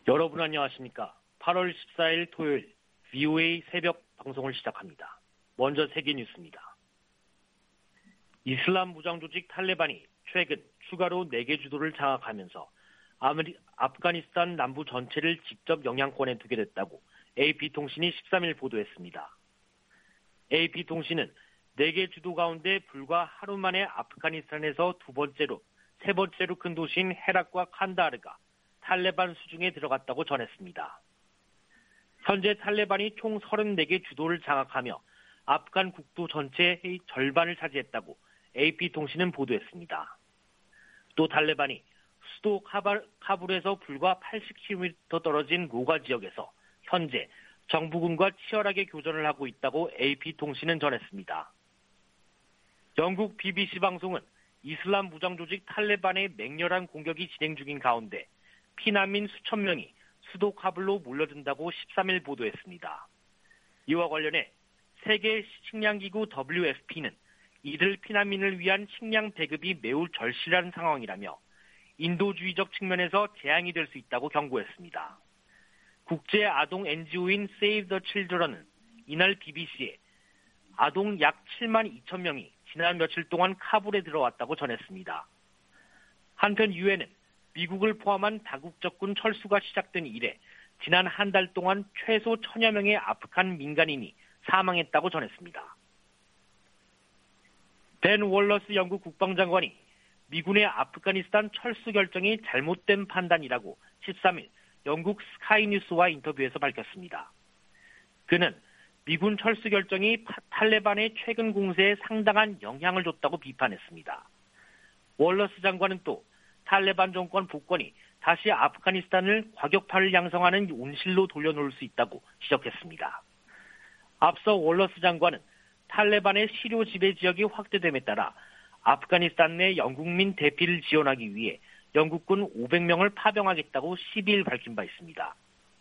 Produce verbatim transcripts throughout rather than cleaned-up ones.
여러분 안녕하십니까? 팔월 십사일 토요일 브이오에이 새벽 방송을 시작합니다. 먼저 세계 뉴스입니다. 이슬람 무장 조직 탈레반이 최근 추가로 네 개 주도를 장악하면서 아메리, 아프가니스탄 남부 전체를 직접 영향권에 두게 됐다고 에이피통신이 십삼일 보도했습니다. 에이피통신은 네 개 주도 가운데 불과 하루 만에 아프가니스탄에서 두 번째로, 세 번째로 큰 도시인 헤락과 칸다하르가 탈레반 수중에 들어갔다고 전했습니다. 현재 탈레반이 총 서른네 개 주도를 장악하며 아프간 국도 전체의 절반을 차지했다고 에이피통신은 보도했습니다. 또 탈레반이 수도 카발, 카불에서 불과 팔십 킬로미터 떨어진 로가 지역에서 현재 정부군과 치열하게 교전을 하고 있다고 에이피통신은 전했습니다. 영국 비비씨 방송은 이슬람 무장 조직 탈레반의 맹렬한 공격이 진행 중인 가운데 피난민 수천 명이 수도 카불로 몰려든다고 십삼일 보도했습니다. 이와 관련해 세계 식량기구 더블유에프피는 이들 피난민을 위한 식량 배급이 매우 절실한 상황이라며 인도주의적 측면에서 재앙이 될 수 있다고 경고했습니다. 국제 아동 엔지오인 Save the Children은 이날 비비씨에 아동 약 칠만 이천 명이 지난 며칠 동안 카불에 들어왔다고 전했습니다. 한편 유엔은 미국을 포함한 다국적군 철수가 시작된 이래 지난 한 달 동안 최소 천여 명의 아프간 민간인이 사망했다고 전했습니다. 댄 월러스 영국 국방장관이 미군의 아프가니스탄 철수 결정이 잘못된 판단이라고 십삼일 영국 스카이뉴스와 인터뷰에서 밝혔습니다. 그는 미군 철수 결정이 탈레반의 최근 공세에 상당한 영향을 줬다고 비판했습니다. 월러스 장관은 또 탈레반 정권 복권이 다시 아프가니스탄을 과격파를 양성하는 온실로 돌려놓을 수 있다고 지적했습니다. 앞서 월러스 장관은 탈레반의 시료 지배 지역이 확대됨에 따라 아프가니스탄 내 영국민 대피를 지원하기 위해 영국군 오백 명을 파병하겠다고 십이일 밝힌 바 있습니다.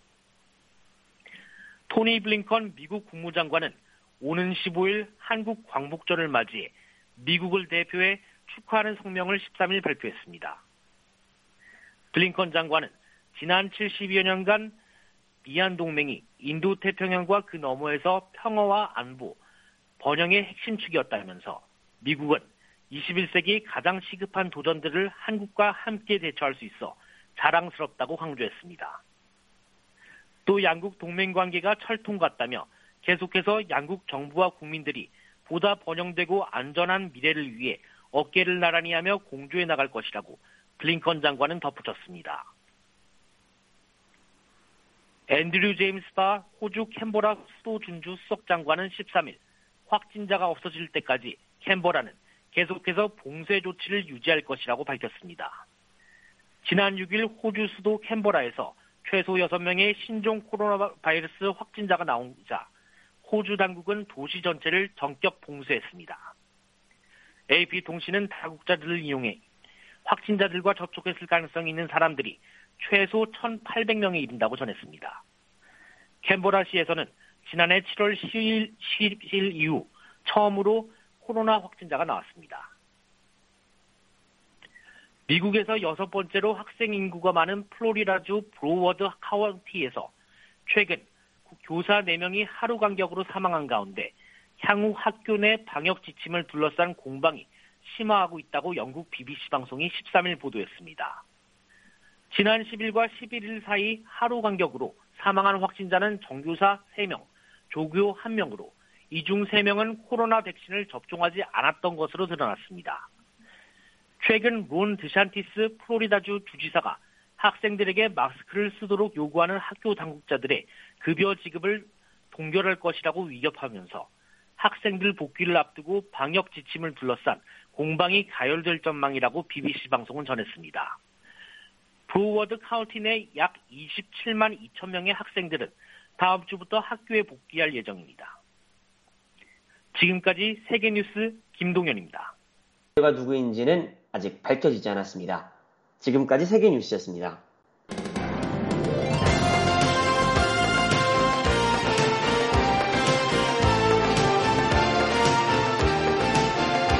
토니 블링컨 미국 국무장관은 오는 십오일 한국 광복절을 맞이해 미국을 대표해 축하하는 성명을 십삼일 발표했습니다. 블링컨 장관은 지난 칠십여 년간 미얀 동맹이 인도 태평양과 그 너머에서 평화와 안보, 번영의 핵심축이었다면서 미국은 이십일 세기 가장 시급한 도전들을 한국과 함께 대처할 수 있어 자랑스럽다고 강조했습니다. 또 양국 동맹 관계가 철통 같다며 계속해서 양국 정부와 국민들이 보다 번영되고 안전한 미래를 위해 어깨를 나란히 하며 공조해 나갈 것이라고 블링컨 장관은 덧붙였습니다. 앤드류 제임스 바 호주 캔버라 수도 준주 수석 장관은 십삼일 확진자가 없어질 때까지 캔버라는 계속해서 봉쇄 조치를 유지할 것이라고 밝혔습니다. 지난 육일 호주 수도 캔버라에서 최소 여섯 명의 신종 코로나 바이러스 확진자가 나오자 호주 당국은 도시 전체를 전격 봉쇄했습니다. 에이피통신은 다국자들을 이용해 확진자들과 접촉했을 가능성이 있는 사람들이 최소 천팔백 명에 이른다고 전했습니다. 캔버라시에서는 지난해 칠월 십일 이후 처음으로 코로나 확진자가 나왔습니다. 미국에서 여섯 번째로 학생 인구가 많은 플로리다주 브로워드 카운티에서 최근 교사 네 명이 하루 간격으로 사망한 가운데 향후 학교 내 방역 지침을 둘러싼 공방이 심화하고 있다고 영국 비비씨 방송이 십삼일 보도했습니다. 지난 십일과 십일일 사이 하루 간격으로 사망한 확진자는 정교사 세 명, 조교 한 명으로 이 중 세 명은 코로나 백신을 접종하지 않았던 것으로 드러났습니다. 최근 론 드샨티스 플로리다주 주지사가 학생들에게 마스크를 쓰도록 요구하는 학교 당국자들의 급여 지급을 동결할 것이라고 위협하면서 학생들 복귀를 앞두고 방역 지침을 둘러싼 공방이 가열될 전망이라고 비비씨 방송은 전했습니다. 브로워드 카운티 내 약 이십칠만 이천 명의 학생들은 다음 주부터 학교에 복귀할 예정입니다. 지금까지 세계뉴스 김동현입니다. 가 누구인지는 아직 밝혀지지 않았습니다. 지금까지 세계뉴스였습니다.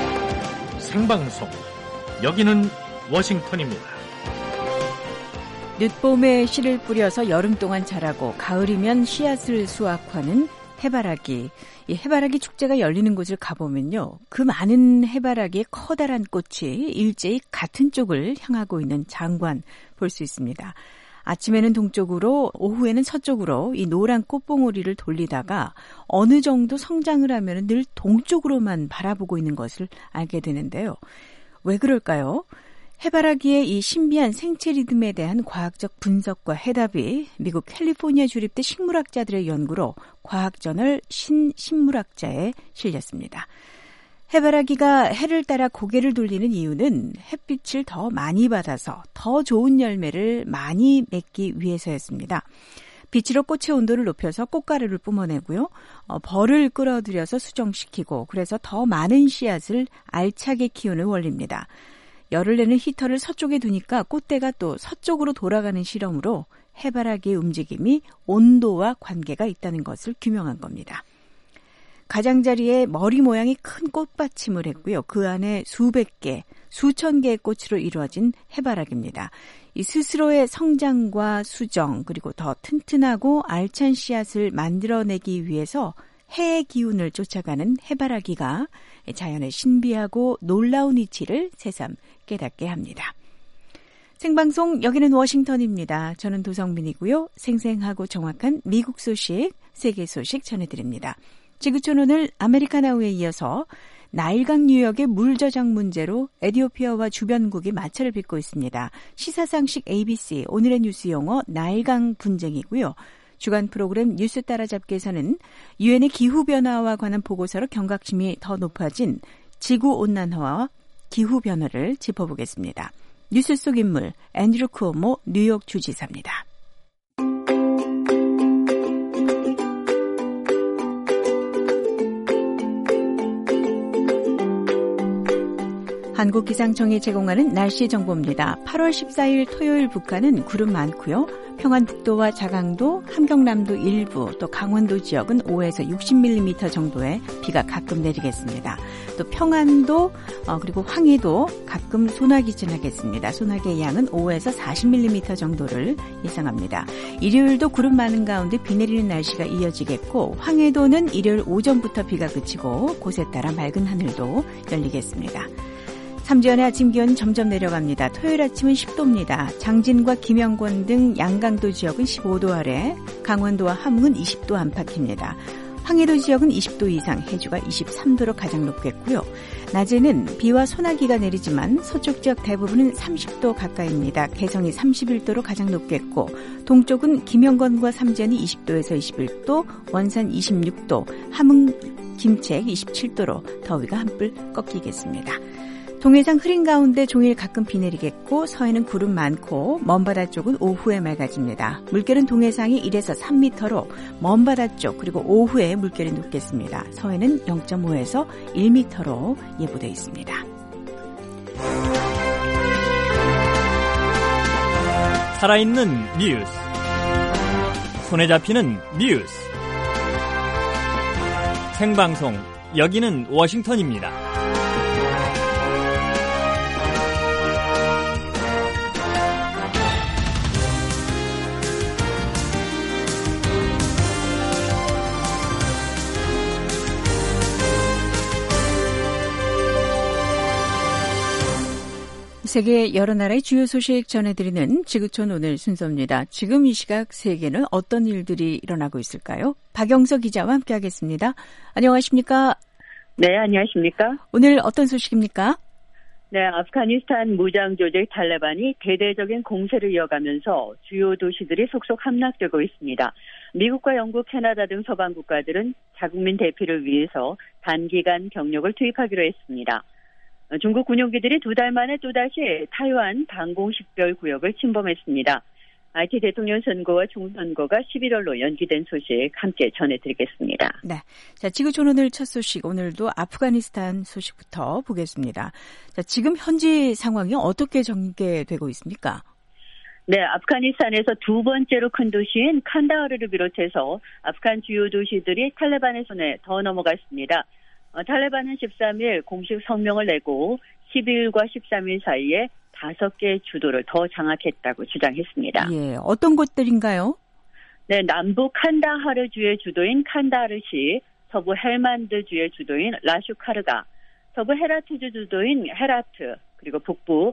생방송, 여기는 워싱턴입니다. 늦봄에 씨를 뿌려서 여름 동안 자라고 가을이면 씨앗을 수확하는 해바라기. 이 해바라기 축제가 열리는 곳을 가보면요. 그 많은 해바라기의 커다란 꽃이 일제히 같은 쪽을 향하고 있는 장관 볼 수 있습니다. 아침에는 동쪽으로, 오후에는 서쪽으로 이 노란 꽃봉오리를 돌리다가 어느 정도 성장을 하면 늘 동쪽으로만 바라보고 있는 것을 알게 되는데요. 왜 그럴까요? 해바라기의 이 신비한 생체 리듬에 대한 과학적 분석과 해답이 미국 캘리포니아 주립대 식물학자들의 연구로 과학저널 신식물학자에 실렸습니다. 해바라기가 해를 따라 고개를 돌리는 이유는 햇빛을 더 많이 받아서 더 좋은 열매를 많이 맺기 위해서였습니다. 빛으로 꽃의 온도를 높여서 꽃가루를 뿜어내고요. 어, 벌을 끌어들여서 수정시키고 그래서 더 많은 씨앗을 알차게 키우는 원리입니다. 열을 내는 히터를 서쪽에 두니까 꽃대가 또 서쪽으로 돌아가는 실험으로 해바라기의 움직임이 온도와 관계가 있다는 것을 규명한 겁니다. 가장자리에 머리 모양이 큰 꽃받침을 했고요. 그 안에 수백 개, 수천 개의 꽃으로 이루어진 해바라기입니다. 이 스스로의 성장과 수정 그리고 더 튼튼하고 알찬 씨앗을 만들어내기 위해서 해의 기운을 쫓아가는 해바라기가 자연의 신비하고 놀라운 이치를 새삼 깨닫게 합니다. 생방송 여기는 워싱턴입니다. 저는 도성민이고요. 생생하고 정확한 미국 소식, 세계 소식 전해드립니다. 지구촌 오늘 아메리카나우에 이어서 나일강 유역의 물 저장 문제로 에티오피아와 주변국이 마찰을 빚고 있습니다. 시사상식 에이비씨 오늘의 뉴스 용어 나일강 분쟁이고요. 주간 프로그램 뉴스 따라잡기에서는 유엔의 기후변화와 관한 보고서로 경각심이 더 높아진 지구온난화와 기후변화를 짚어보겠습니다. 뉴스 속 인물 앤드류 쿠오모 뉴욕 주지사입니다. 한국기상청이 제공하는 날씨 정보입니다. 팔월 십사일 토요일 북한은 구름 많고요. 평안북도와 자강도, 함경남도 일부, 또 강원도 지역은 오에서 육십 밀리미터 정도의 비가 가끔 내리겠습니다. 또 평안도 어, 그리고 황해도 가끔 소나기 지나겠습니다. 소나기의 양은 오에서 사십 밀리미터 정도를 예상합니다. 일요일도 구름 많은 가운데 비 내리는 날씨가 이어지겠고 황해도는 일요일 오전부터 비가 그치고 곳에 따라 맑은 하늘도 열리겠습니다. 삼지연의 아침 기온은 점점 내려갑니다. 토요일 아침은 십 도입니다. 장진과 김영권 등 양강도 지역은 십오 도 아래, 강원도와 함흥은 이십 도 안팎입니다. 황해도 지역은 이십 도 이상, 해주가 이십삼 도로 가장 높겠고요. 낮에는 비와 소나기가 내리지만 서쪽 지역 대부분은 삼십 도 가까이입니다. 개성이 삼십일 도로 가장 높겠고 동쪽은 김영권과 삼지연이 이십 도에서 이십일 도, 원산 이십육 도, 함흥, 김책 이십칠 도로 더위가 한풀 꺾이겠습니다. 동해상 흐린 가운데 종일 가끔 비 내리겠고 서해는 구름 많고 먼바다 쪽은 오후에 맑아집니다. 물결은 동해상이 일에서 삼 미터로 먼바다 쪽 그리고 오후에 물결이 높겠습니다. 서해는 영 점 오에서 일 미터로 예보되어 있습니다. 살아있는 뉴스, 손에 잡히는 뉴스, 생방송 여기는 워싱턴입니다. 세계 여러 나라의 주요 소식 전해드리는 지구촌 오늘 순서입니다. 지금 이 시각 세계는 어떤 일들이 일어나고 있을까요? 박영서 기자와 함께하겠습니다. 안녕하십니까? 네, 안녕하십니까? 오늘 어떤 소식입니까? 네, 아프가니스탄 무장조직 탈레반이 대대적인 공세를 이어가면서 주요 도시들이 속속 함락되고 있습니다. 미국과 영국, 캐나다 등 서방 국가들은 자국민 대피를 위해서 단기간 병력을 투입하기로 했습니다. 중국 군용기들이 두 달 만에 또다시 타이완 방공식별 구역을 침범했습니다. 아이티 대통령 선거와 총선거가 십일월로 연기된 소식 함께 전해드리겠습니다. 네, 자 지구촌 오늘 첫 소식 오늘도 아프가니스탄 소식부터 보겠습니다. 자 지금 현지 상황이 어떻게 전개되고 있습니까? 네, 아프가니스탄에서 두 번째로 큰 도시인 칸다하르를 비롯해서 아프간 주요 도시들이 탈레반의 손에 더 넘어갔습니다. 탈레반은 십삼일 공식 성명을 내고 십이일과 십삼일 사이에 다섯 개의 주도를 더 장악했다고 주장했습니다. 예, 어떤 곳들인가요? 네, 남부 칸다하르주의 주도인 칸다하르시, 서부 헬만드주의 주도인 라슈카르가, 서부 헤라트주 주도인 헤라트, 그리고 북부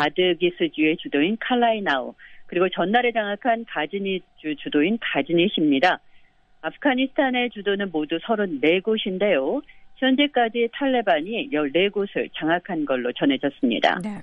바드기스주의 주도인 칼라이나우, 그리고 전날에 장악한 가즈니주 주도인 가즈니시입니다. 아프가니스탄의 주도는 모두 서른네 곳인데요. 현재까지 탈레반이 열네 곳을 장악한 걸로 전해졌습니다. 네,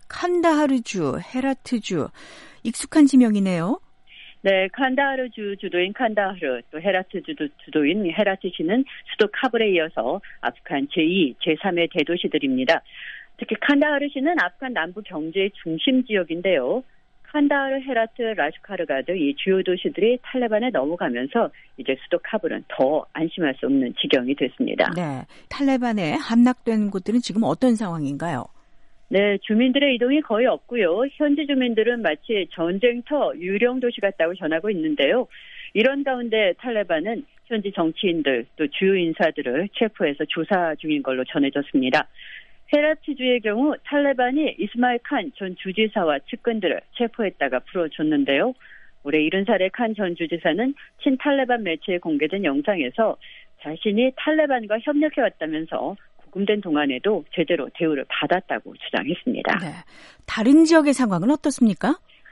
칸다하르주, 헤라트주, 익숙한 지명이네요. 네, 칸다하르주 주도인 칸다하르, 또 헤라트 주도, 주도인 헤라트시는 수도 카불에 이어서 아프간 제이, 제삼의 대도시들입니다. 특히 칸다하르시는 아프간 남부 경제의 중심 지역인데요. 칸다하르, 헤라트, 라슈카르가 등 이 주요 도시들이 탈레반에 넘어가면서 이제 수도 카불은 더 안심할 수 없는 지경이 됐습니다. 네, 탈레반에 함락된 곳들은 지금 어떤 상황인가요? 네, 주민들의 이동이 거의 없고요. 현지 주민들은 마치 전쟁터 유령 도시 같다고 전하고 있는데요. 이런 가운데 탈레반은 현지 정치인들 또 주요 인사들을 체포해서 조사 중인 걸로 전해졌습니다. 헤라트주의 경우 탈레반이 이스마일 칸 전 주지사와 측근들을 체포했다가 풀어줬는데요. 올해 일흔 살의 칸 전 주지사는 친탈레반 매체에 공개된 영상에서 자신이 탈레반과 협력해왔다면서 구금된 동안에도 제대로 대우를 받았다고 주장했습니다. 네, 다른 지역의 상황은 어떻습니까?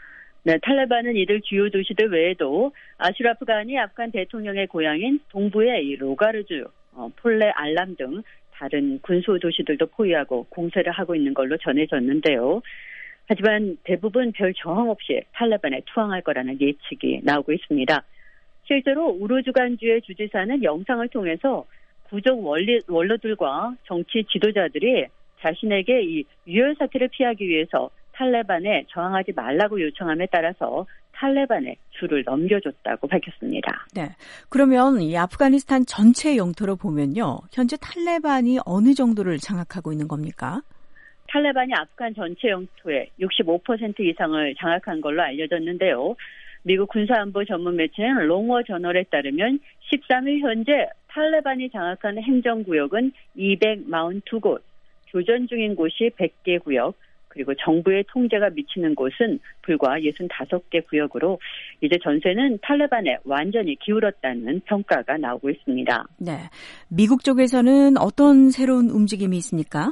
네, 탈레반은 이들 주요 도시들 외에도 아슈라프 가니 아프간 대통령의 고향인 동부의 이 로가르주, 어, 폴레 알람 등 다른 군소 도시들도 포위하고 공세를 하고 있는 걸로 전해졌는데요. 하지만 대부분 별 저항 없이 탈레반에 투항할 거라는 예측이 나오고 있습니다. 실제로 우루주간주의 주지사는 영상을 통해서 부족 원리, 원로들과 정치 지도자들이 자신에게 이 유혈 사태를 피하기 위해서 탈레반에 저항하지 말라고 요청함에 따라서 탈레반에 줄을 넘겨줬다고 밝혔습니다. 네, 그러면 이 아프가니스탄 전체 영토로 보면요, 현재 탈레반이 어느 정도를 장악하고 있는 겁니까? 탈레반이 아프간 전체 영토의 육십오 퍼센트 이상을 장악한 걸로 알려졌는데요. 미국 군사안보 전문 매체인 롱워 저널에 따르면 십삼 일 현재 탈레반이 장악한 행정구역은 이백사십이 곳, 교전 중인 곳이 백 개 구역, 그리고 정부의 통제가 미치는 곳은 불과 육십오 개 구역으로 이제 전세는 탈레반에 완전히 기울었다는 평가가 나오고 있습니다. 네, 미국 쪽에서는 어떤 새로운 움직임이 있습니까?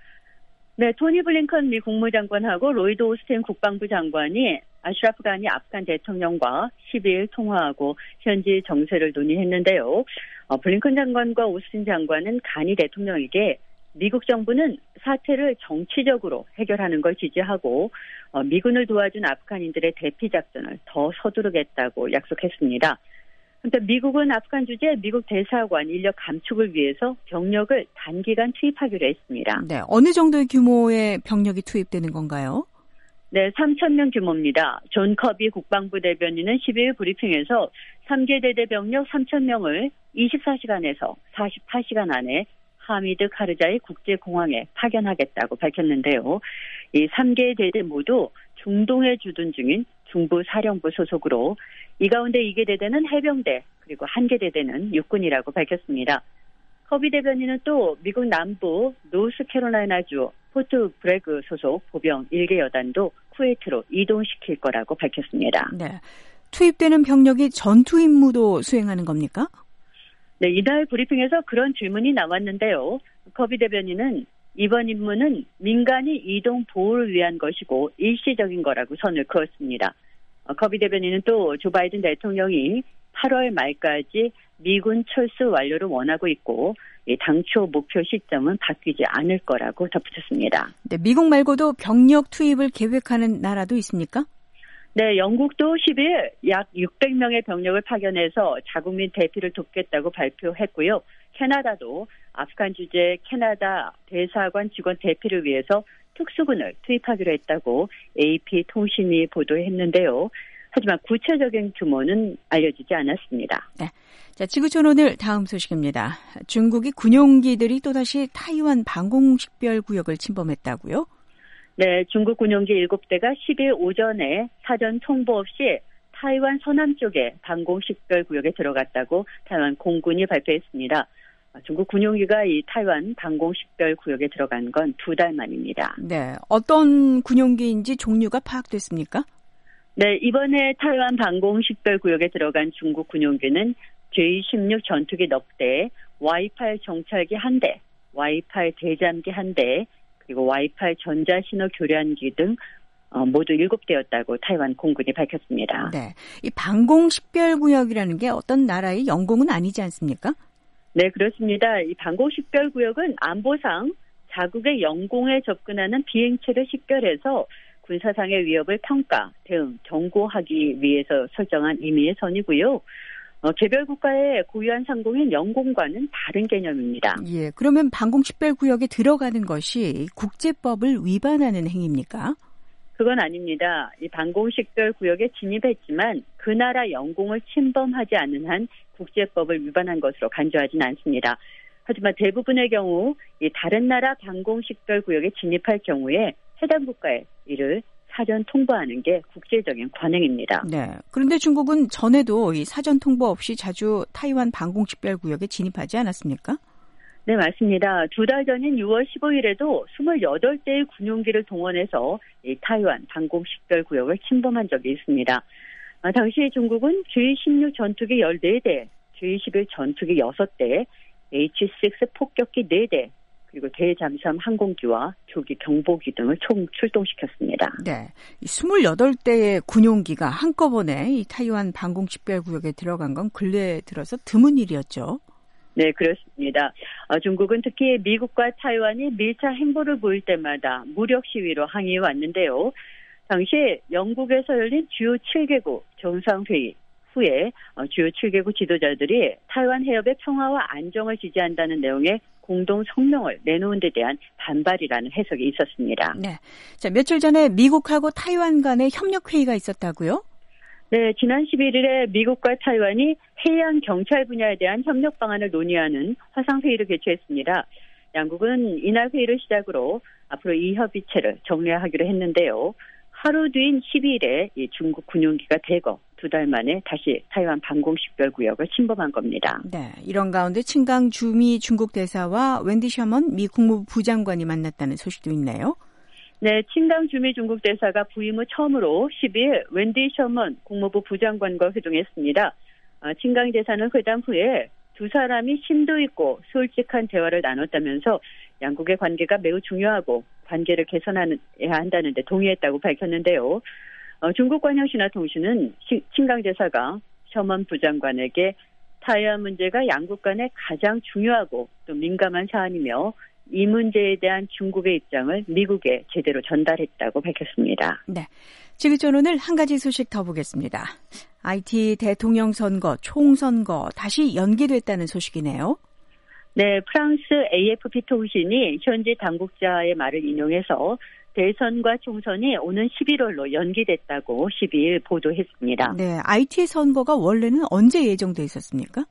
네, 토니 블링컨 미 국무장관하고 로이드 오스틴 국방부 장관이 아슈라프 가니 아프간 대통령과 십이 일 통화하고 현지 정세를 논의했는데요. 어, 블링컨 장관과 오스틴 장관은 가니 대통령에게 미국 정부는 사태를 정치적으로 해결하는 걸 지지하고 어, 미군을 도와준 아프간인들의 대피 작전을 더 서두르겠다고 약속했습니다. 그런데 미국은 아프간 주재 미국 대사관 인력 감축을 위해서 병력을 단기간 투입하기로 했습니다. 네, 어느 정도의 규모의 병력이 투입되는 건가요? 네, 삼천 명 규모입니다. 존 커비 국방부 대변인은 십이 일 브리핑에서 삼 개 대대 병력 삼천 명을 이십사 시간에서 사십팔 시간 안에 하미드 카르자이 국제공항에 파견하겠다고 밝혔는데요. 이 세 개의 대대 모두 중동에 주둔 중인 중부사령부 소속으로 이 가운데 두 개 대대는 해병대 그리고 한 개 대대는 육군이라고 밝혔습니다. 커비 대변인은 또 미국 남부 노스캐롤라이나주 포트 브래그 소속 보병 일 개 여단도 쿠웨이트로 이동시킬 거라고 밝혔습니다. 네, 투입되는 병력이 전투 임무도 수행하는 겁니까? 네, 이날 브리핑에서 그런 질문이 나왔는데요. 커비 대변인은 이번 임무는 민간이 이동 보호를 위한 것이고 일시적인 거라고 선을 그었습니다. 커비 대변인은 또 조 바이든 대통령이 팔월 말까지 미군 철수 완료를 원하고 있고 당초 목표 시점은 바뀌지 않을 거라고 덧붙였습니다. 네, 미국 말고도 병력 투입을 계획하는 나라도 있습니까? 네, 영국도 십 일 약 육백 명의 병력을 파견해서 자국민 대피를 돕겠다고 발표했고요. 캐나다도 아프간 주재 캐나다 대사관 직원 대피를 위해서 특수군을 투입하기로 했다고 에이피 통신이 보도했는데요. 하지만 구체적인 규모는 알려지지 않았습니다. 네. 자, 지구촌 오늘 다음 소식입니다. 중국이 군용기들이 또다시 타이완 방공식별 구역을 침범했다고요? 네, 중국 군용기 일곱 대가 십 일 오전에 사전 통보 없이 타이완 서남쪽의 방공식별 구역에 들어갔다고 타이완 공군이 발표했습니다. 중국 군용기가 이 타이완 방공식별구역에 들어간 건 두 달 만입니다. 네, 어떤 군용기인지 종류가 파악됐습니까? 네, 이번에 타이완 방공식별구역에 들어간 중국 군용기는 제이 십육 전투기 넉 대, 와이 팔 정찰기 한 대, 와이 팔 대잠기 한 대, 그리고 와이 팔 전자신호 교란기 등 어, 모두 일곱 대였다고 타이완 공군이 밝혔습니다. 네, 이 방공식별구역이라는 게 어떤 나라의 영공은 아니지 않습니까? 네, 그렇습니다. 이 방공식별구역은 안보상 자국의 영공에 접근하는 비행체를 식별해서 군사상의 위협을 평가, 대응, 경고하기 위해서 설정한 임의의 선이고요. 어, 개별 국가의 고유한 상공인 영공과는 다른 개념입니다. 예, 그러면 방공식별구역에 들어가는 것이 국제법을 위반하는 행위입니까? 그건 아닙니다. 이 방공식별구역에 진입했지만 그 나라 영공을 침범하지 않는 한 국제법을 위반한 것으로 간주하지는 않습니다. 하지만 대부분의 경우 이 다른 나라 방공식별구역에 진입할 경우에 해당 국가에 이를 사전 통보하는 게 국제적인 관행입니다. 네. 그런데 중국은 전에도 이 사전 통보 없이 자주 타이완 방공식별구역에 진입하지 않았습니까? 네, 맞습니다. 두 달 전인 유월 십오일에도 스물여덟 대의 군용기를 동원해서 이 타이완 방공식별구역을 침범한 적이 있습니다. 아, 당시 중국은 제이 십육 전투기 열네 대, 제이 십일 전투기 여섯 대, 에이치 식스 폭격기 네 대, 그리고 대잠수함 항공기와 조기 경보기 등을 총 출동시켰습니다. 네, 스물여덟 대의 군용기가 한꺼번에 이 타이완 방공식별구역에 들어간 건 근래에 들어서 드문 일이었죠. 네, 그렇습니다. 어, 중국은 특히 미국과 타이완이 밀착 행보를 보일 때마다 무력 시위로 항의해 왔는데요. 당시 영국에서 열린 주요 칠 개국 정상회의 후에 어, 주요 칠 개국 지도자들이 타이완 해협의 평화와 안정을 지지한다는 내용의 공동 성명을 내놓은 데 대한 반발이라는 해석이 있었습니다. 네, 자 며칠 전에 미국하고 타이완 간의 협력 회의가 있었다고요? 네, 지난 십일일에 미국과 타이완이 해양 경찰 분야에 대한 협력 방안을 논의하는 화상회의를 개최했습니다. 양국은 이날 회의를 시작으로 앞으로 이 협의체를 정리하기로 했는데요. 하루 뒤인 십이일에 이 중국 군용기가 대거 두 달 만에 다시 타이완 방공식별구역을 침범한 겁니다. 네, 이런 가운데 친강 주미 중국 대사와 웬디 셔먼 미 국무부 부장관이 만났다는 소식도 있네요. 네, 친강 주미 중국 대사가 부임 후 처음으로 십이일 웬디 셔먼 국무부 부장관과 회동했습니다. 아, 친강 대사는 회담 후에 두 사람이 심도 있고 솔직한 대화를 나눴다면서 양국의 관계가 매우 중요하고 관계를 개선해야 한다는 데 동의했다고 밝혔는데요. 어, 중국 관영신화통신은 친강 대사가 셔먼 부장관에게 타이완 문제가 양국 간에 가장 중요하고 또 민감한 사안이며 이 문제에 대한 중국의 입장을 미국에 제대로 전달했다고 밝혔습니다. 네, 지구촌 오늘 한 가지 소식 더 보겠습니다. 아이티 대통령 선거, 총선거 다시 연기됐다는 소식이네요. 네, 프랑스 에이에프피 통신이 현지 당국자의 말을 인용해서 대선과 총선이 오는 십일월로 연기됐다고 십이일 보도했습니다. 네, 아이티 선거가 원래는 언제 예정돼 있었습니까?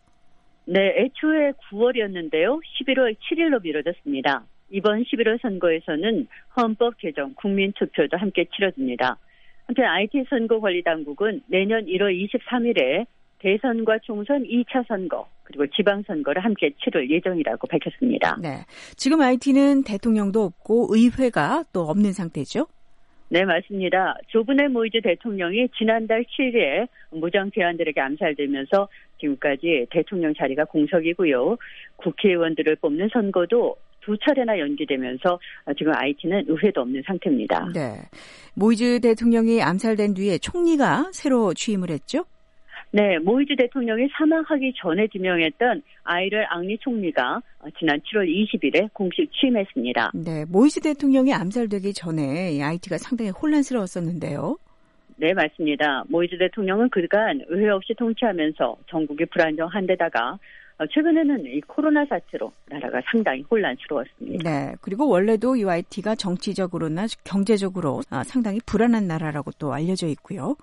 네, 애초에 구월이었는데요. 십일월 칠일로 미뤄졌습니다. 이번 십일월 선거에서는 헌법 개정 국민투표도 함께 치러집니다. 한편 아이티 선거관리당국은 내년 일월 이십삼일에 대선과 총선 이 차 선거 그리고 지방선거를 함께 치를 예정이라고 밝혔습니다. 네, 지금 아이티는 대통령도 없고 의회가 또 없는 상태죠? 네, 맞습니다. 조분의 모이즈 대통령이 지난달 칠일에 무장 대원들에게 암살되면서 지금까지 대통령 자리가 공석이고요. 국회의원들을 뽑는 선거도 두 차례나 연기되면서 지금 아이티는 의회도 없는 상태입니다. 네, 모이즈 대통령이 암살된 뒤에 총리가 새로 취임을 했죠? 네, 모이즈 대통령이 사망하기 전에 지명했던 아이를 앙리 총리가 지난 칠월 이십일에 공식 취임했습니다. 네, 모이즈 대통령이 암살되기 전에 아이티가 상당히 혼란스러웠었는데요. 네, 맞습니다. 모이즈 대통령은 그간 의회 없이 통치하면서 전국이 불안정한 데다가 최근에는 이 코로나 사태로 나라가 상당히 혼란스러웠습니다. 네, 그리고 원래도 이 아이티가 정치적으로나 경제적으로 상당히 불안한 나라라고 또 알려져 있고요.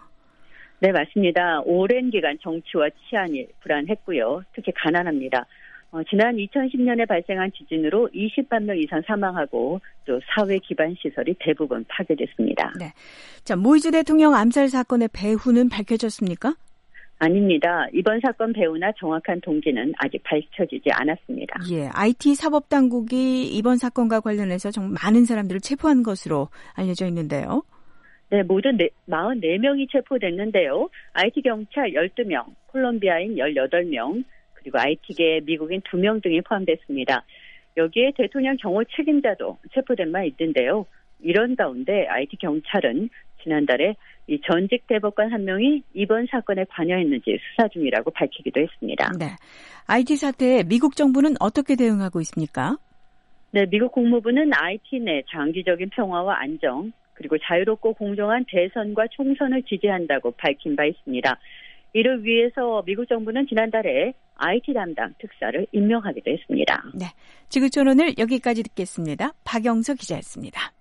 네, 맞습니다. 오랜 기간 정치와 치안이 불안했고요. 특히 가난합니다. 어, 지난 이천십년에 발생한 지진으로 이십만 명 이상 사망하고 또 사회 기반 시설이 대부분 파괴됐습니다. 네, 자 모이즈 대통령 암살 사건의 배후는 밝혀졌습니까? 아닙니다. 이번 사건 배후나 정확한 동기는 아직 밝혀지지 않았습니다. 예, 아이티 사법당국이 이번 사건과 관련해서 정말 많은 사람들을 체포한 것으로 알려져 있는데요. 네, 모두 사십사 명이 체포됐는데요. 아이티 경찰 열두 명, 콜롬비아인 열여덟 명, 그리고 아이티계 미국인 두 명 등이 포함됐습니다. 여기에 대통령 경호 책임자도 체포된 바 있는데요. 이런 가운데 아이티 경찰은 지난달에 이 전직 대법관 한 명이 이번 사건에 관여했는지 수사 중이라고 밝히기도 했습니다. 네, 아이티 사태에 미국 정부는 어떻게 대응하고 있습니까? 네, 미국 국무부는 아이티 내 장기적인 평화와 안정, 그리고 자유롭고 공정한 대선과 총선을 지지한다고 밝힌 바 있습니다. 이를 위해서 미국 정부는 지난달에 아이티 담당 특사를 임명하기도 했습니다. 네, 지구촌 오늘 여기까지 듣겠습니다. 박영서 기자였습니다.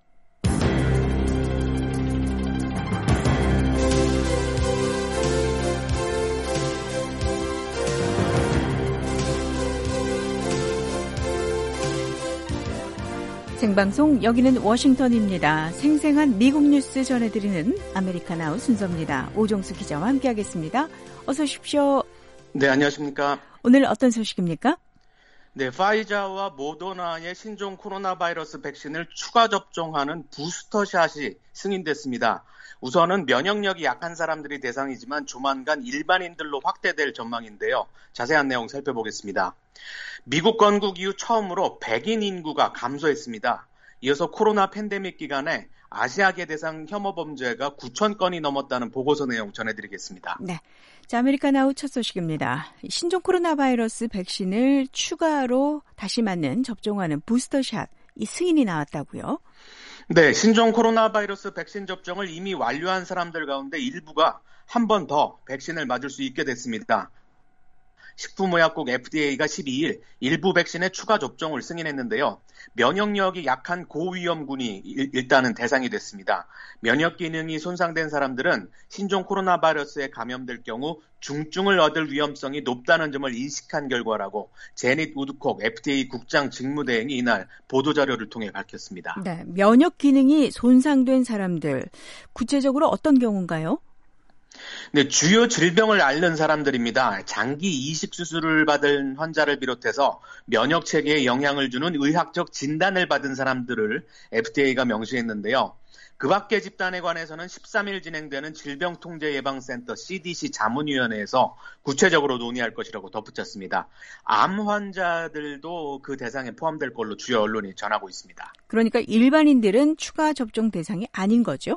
생방송 여기는 워싱턴입니다. 생생한 미국 뉴스 전해드리는 아메리카나우 순서입니다. 오종수 기자와 함께하겠습니다. 어서 오십시오. 네, 안녕하십니까. 오늘 어떤 소식입니까? 네, 파이자와 모더나의 신종 코로나 바이러스 백신을 추가 접종하는 부스터샷이 승인됐습니다. 우선은 면역력이 약한 사람들이 대상이지만 조만간 일반인들로 확대될 전망인데요. 자세한 내용 살펴보겠습니다. 미국 건국 이후 처음으로 백인 인구가 감소했습니다. 이어서 코로나 팬데믹 기간에 아시아계 대상 혐오 범죄가 구천 건이 넘었다는 보고서 내용 전해드리겠습니다. 네, 자, 아메리카나우 첫 소식입니다. 신종 코로나 바이러스 백신을 추가로 다시 맞는 접종하는 부스터샷, 이 승인이 나왔다고요? 네, 신종 코로나 바이러스 백신 접종을 이미 완료한 사람들 가운데 일부가 한 번 더 백신을 맞을 수 있게 됐습니다. 식품의약국 에프디에이가 십이 일 일부 백신의 추가 접종을 승인했는데요. 면역력이 약한 고위험군이 일단은 대상이 됐습니다. 면역 기능이 손상된 사람들은 신종 코로나 바이러스에 감염될 경우 중증을 얻을 위험성이 높다는 점을 인식한 결과라고 제닛 우드콕 에프디에이 국장 직무대행이 이날 보도자료를 통해 밝혔습니다. 네, 면역 기능이 손상된 사람들, 구체적으로 어떤 경우인가요? 네, 주요 질병을 앓는 사람들입니다. 장기 이식 수술을 받은 환자를 비롯해서 면역 체계에 영향을 주는 의학적 진단을 받은 사람들을 에프디에이가 명시했는데요. 그 밖의 집단에 관해서는 십삼 일 진행되는 질병통제예방센터 씨디씨 자문위원회에서 구체적으로 논의할 것이라고 덧붙였습니다. 암 환자들도 그 대상에 포함될 걸로 주요 언론이 전하고 있습니다. 그러니까 일반인들은 추가 접종 대상이 아닌 거죠?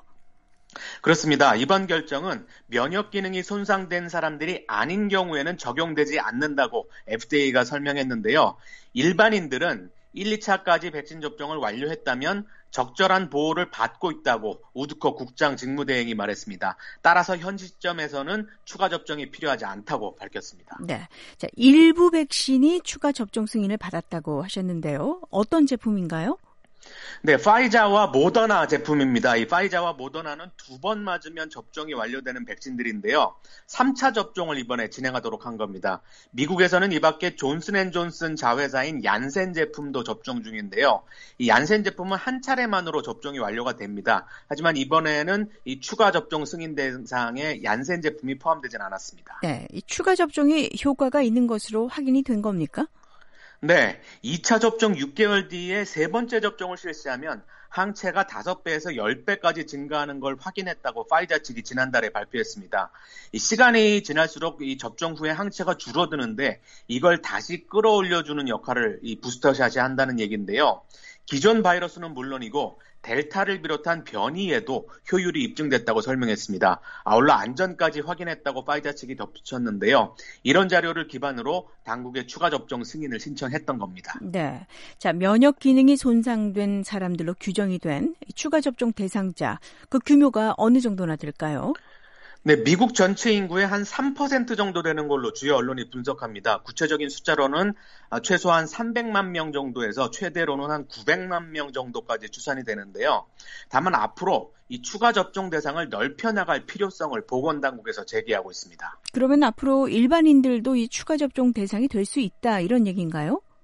그렇습니다. 이번 결정은 면역 기능이 손상된 사람들이 아닌 경우에는 적용되지 않는다고 에프디에이가 설명했는데요. 일반인들은 일, 이 차까지 백신 접종을 완료했다면 적절한 보호를 받고 있다고 우드콕 국장 직무대행이 말했습니다. 따라서 현 시점에서는 추가 접종이 필요하지 않다고 밝혔습니다. 네, 자, 일부 백신이 추가 접종 승인을 받았다고 하셨는데요. 어떤 제품인가요? 네, 파이자와 모더나 제품입니다. 이 파이자와 모더나는 두 번 맞으면 접종이 완료되는 백신들인데요. 삼 차 접종을 이번에 진행하도록 한 겁니다. 미국에서는 이 밖에 존슨앤존슨 자회사인 얀센 제품도 접종 중인데요. 이 얀센 제품은 한 차례만으로 접종이 완료가 됩니다. 하지만 이번에는 이 추가 접종 승인 대상에 얀센 제품이 포함되진 않았습니다. 네, 이 추가 접종이 효과가 있는 것으로 확인이 된 겁니까? 네, 이 차 접종 육 개월 뒤에 세 번째 접종을 실시하면 항체가 다섯 배에서 십 배까지 증가하는 걸 확인했다고 파이자 측이 지난달에 발표했습니다. 이 시간이 지날수록 이 접종 후에 항체가 줄어드는데 이걸 다시 끌어올려주는 역할을 이 부스터샷이 한다는 얘기인데요. 기존 바이러스는 물론이고 델타를 비롯한 변이에도 효율이 입증됐다고 설명했습니다. 아울러 안전까지 확인했다고 파이자 측이 덧붙였는데요. 이런 자료를 기반으로 당국에 추가 접종 승인을 신청했던 겁니다. 네, 자, 면역 기능이 손상된 사람들로 규정이 된 추가 접종 대상자, 그 규모가 어느 정도나 될까요? 네, 미국 전체 인구의 한 삼 퍼센트 정도 되는 걸로 주요 언론이 분석합니다. 구체적인 숫자로는 최소한 삼백만 명 정도에서 최대로는 한 구백만 명 정도까지 추산이 되는데요. 다만 앞으로 이 추가 접종 대상을 넓혀나갈 필요성을 보건당국에서 제기하고 있습니다. 그러면 앞으로 일반인들도 이 추가 접종 대상이 될 수 있다, 이런 얘기인가요?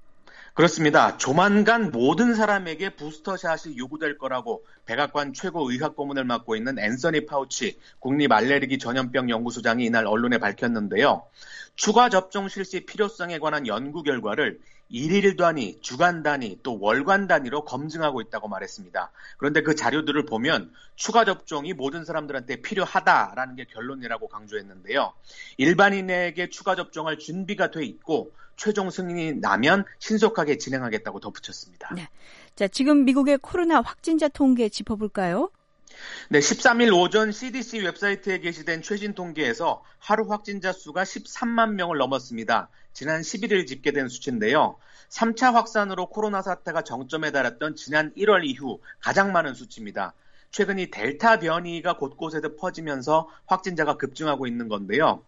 그렇습니다. 조만간 모든 사람에게 부스터샷이 요구될 거라고 백악관 최고 의학 고문을 맡고 있는 앤서니 파우치 국립 알레르기 전염병 연구소장이 이날 언론에 밝혔는데요. 추가 접종 실시 필요성에 관한 연구 결과를 일일 단위, 주간 단위, 또 월간 단위로 검증하고 있다고 말했습니다. 그런데 그 자료들을 보면 추가 접종이 모든 사람들한테 필요하다라는 게 결론이라고 강조했는데요. 일반인에게 추가 접종할 준비가 돼 있고 최종 승인이 나면 신속하게 진행하겠다고 덧붙였습니다. 네. 자, 지금 미국의 코로나 확진자 통계 짚어볼까요? 네, 십삼 일 오전 씨디씨 웹사이트에 게시된 최신 통계에서 하루 확진자 수가 십삼만 명을 넘었습니다. 지난 십일 일 집계된 수치인데요. 삼 차 확산으로 코로나 사태가 정점에 달했던 지난 일월 이후 가장 많은 수치입니다. 최근 이 델타 변이가 곳곳에서 퍼지면서 확진자가 급증하고 있는 건데요.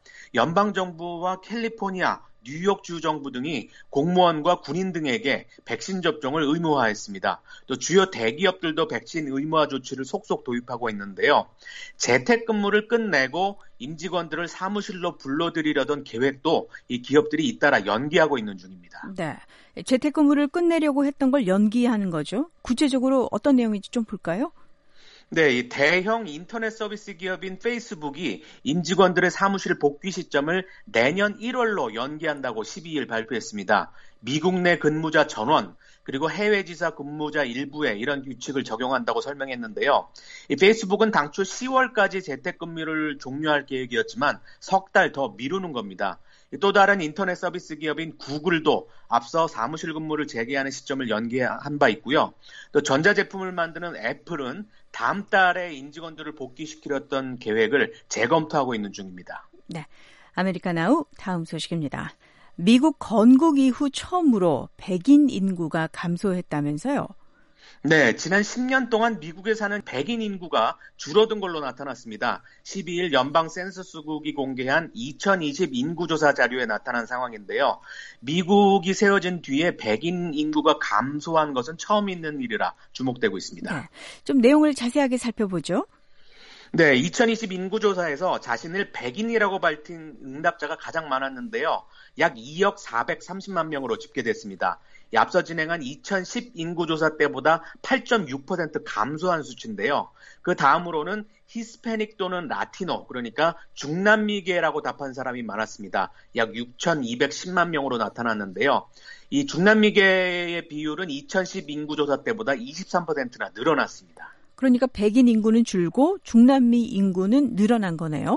연방정부와 캘리포니아, 뉴욕주 정부 등이 공무원과 군인 등에게 백신 접종을 의무화했습니다. 또 주요 대기업들도 백신 의무화 조치를 속속 도입하고 있는데요. 재택근무를 끝내고 임직원들을 사무실로 불러들이려던 계획도 이 기업들이 잇따라 연기하고 있는 중입니다. 네, 재택근무를 끝내려고 했던 걸 연기하는 거죠. 구체적으로 어떤 내용인지 좀 볼까요? 네, 이 대형 인터넷 서비스 기업인 페이스북이 임직원들의 사무실 복귀 시점을 내년 일월로 연기한다고 십이 일 발표했습니다. 미국 내 근무자 전원, 그리고 해외 지사 근무자 일부에 이런 규칙을 적용한다고 설명했는데요. 이 페이스북은 당초 시월까지 재택근무를 종료할 계획이었지만 석 달 더 미루는 겁니다. 또 다른 인터넷 서비스 기업인 구글도 앞서 사무실 근무를 재개하는 시점을 연기한 바 있고요. 또 전자제품을 만드는 애플은 다음 달에 임직원들을 복귀시키려던 계획을 재검토하고 있는 중입니다. 네, 아메리카나우 다음 소식입니다. 미국 건국 이후 처음으로 백인 인구가 감소했다면서요? 네, 지난 십 년 동안 미국에 사는 백인 인구가 줄어든 걸로 나타났습니다. 십이 일 연방 센서스국이 공개한 이천이십 인구조사 자료에 나타난 상황인데요. 미국이 세워진 뒤에 백인 인구가 감소한 것은 처음 있는 일이라 주목되고 있습니다. 네, 좀 내용을 자세하게 살펴보죠. 네, 이천이십 인구조사에서 자신을 백인이라고 밝힌 응답자가 가장 많았는데요. 약 이억 사백삼십만 명으로 집계됐습니다. 앞서 진행한 이천십 인구조사 때보다 팔 점 육 퍼센트 감소한 수치인데요. 그 다음으로는 히스패닉 또는 라티노, 그러니까 중남미계라고 답한 사람이 많았습니다. 약 육천이백십만 명으로 나타났는데요. 이 중남미계의 비율은 이천십 인구조사 때보다 이십삼 퍼센트나 늘어났습니다. 그러니까 백인 인구는 줄고 중남미 인구는 늘어난 거네요.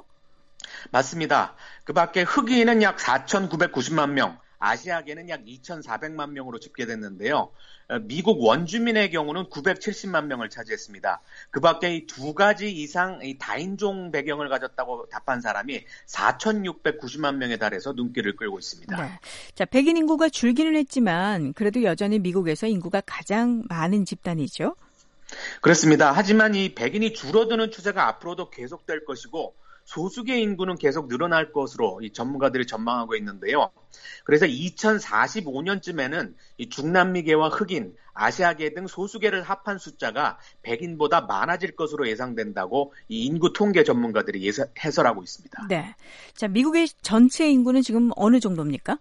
맞습니다. 그 밖에 흑인은 약 사천구백구십만 명, 아시아계는 약 이천사백만 명으로 집계됐는데요. 미국 원주민의 경우는 구백칠십만 명을 차지했습니다. 그 밖에 이 두 가지 이상 이 다인종 배경을 가졌다고 답한 사람이 사천육백구십만 명에 달해서 눈길을 끌고 있습니다. 네. 자, 백인 인구가 줄기는 했지만 그래도 여전히 미국에서 인구가 가장 많은 집단이죠. 그렇습니다. 하지만 이 백인이 줄어드는 추세가 앞으로도 계속될 것이고 소수계 인구는 계속 늘어날 것으로 이 전문가들이 전망하고 있는데요. 그래서 이천사십오 년쯤에는 이 중남미계와 흑인, 아시아계 등 소수계를 합한 숫자가 백인보다 많아질 것으로 예상된다고 이 인구 통계 전문가들이 예사, 해설하고 있습니다. 네. 자, 미국의 전체 인구는 지금 어느 정도입니까?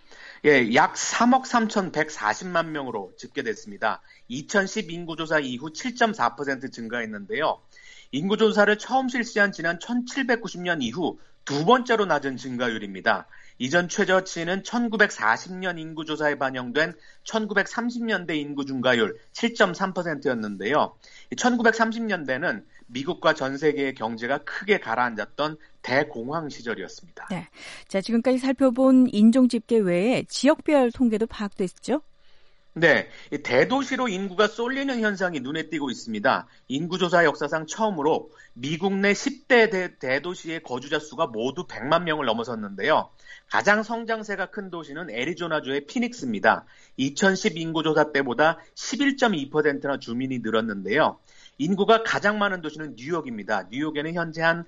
예, 약 삼억 삼천백사십만 명으로 집계됐습니다. 이천십 인구조사 이후 칠 점 사 퍼센트 증가했는데요. 인구조사를 처음 실시한 지난 천칠백구십 년 이후 두 번째로 낮은 증가율입니다. 이전 최저치는 천구백사십 년 인구조사에 반영된 천구백삼십 년대 인구 증가율 칠 점 삼 퍼센트였는데요. 천구백삼십 년대는 미국과 전 세계의 경제가 크게 가라앉았던 대공황 시절이었습니다. 네, 자 지금까지 살펴본 인종 집계 외에 지역별 통계도 파악됐죠? 네, 대도시로 인구가 쏠리는 현상이 눈에 띄고 있습니다. 인구조사 역사상 처음으로 미국 내 십 대 대, 대도시의 거주자 수가 모두 백만 명을 넘어섰는데요. 가장 성장세가 큰 도시는 애리조나주의 피닉스입니다. 이천십 인구조사 때보다 십일 점 이 퍼센트나 주민이 늘었는데요. 인구가 가장 많은 도시는 뉴욕입니다. 뉴욕에는 현재 한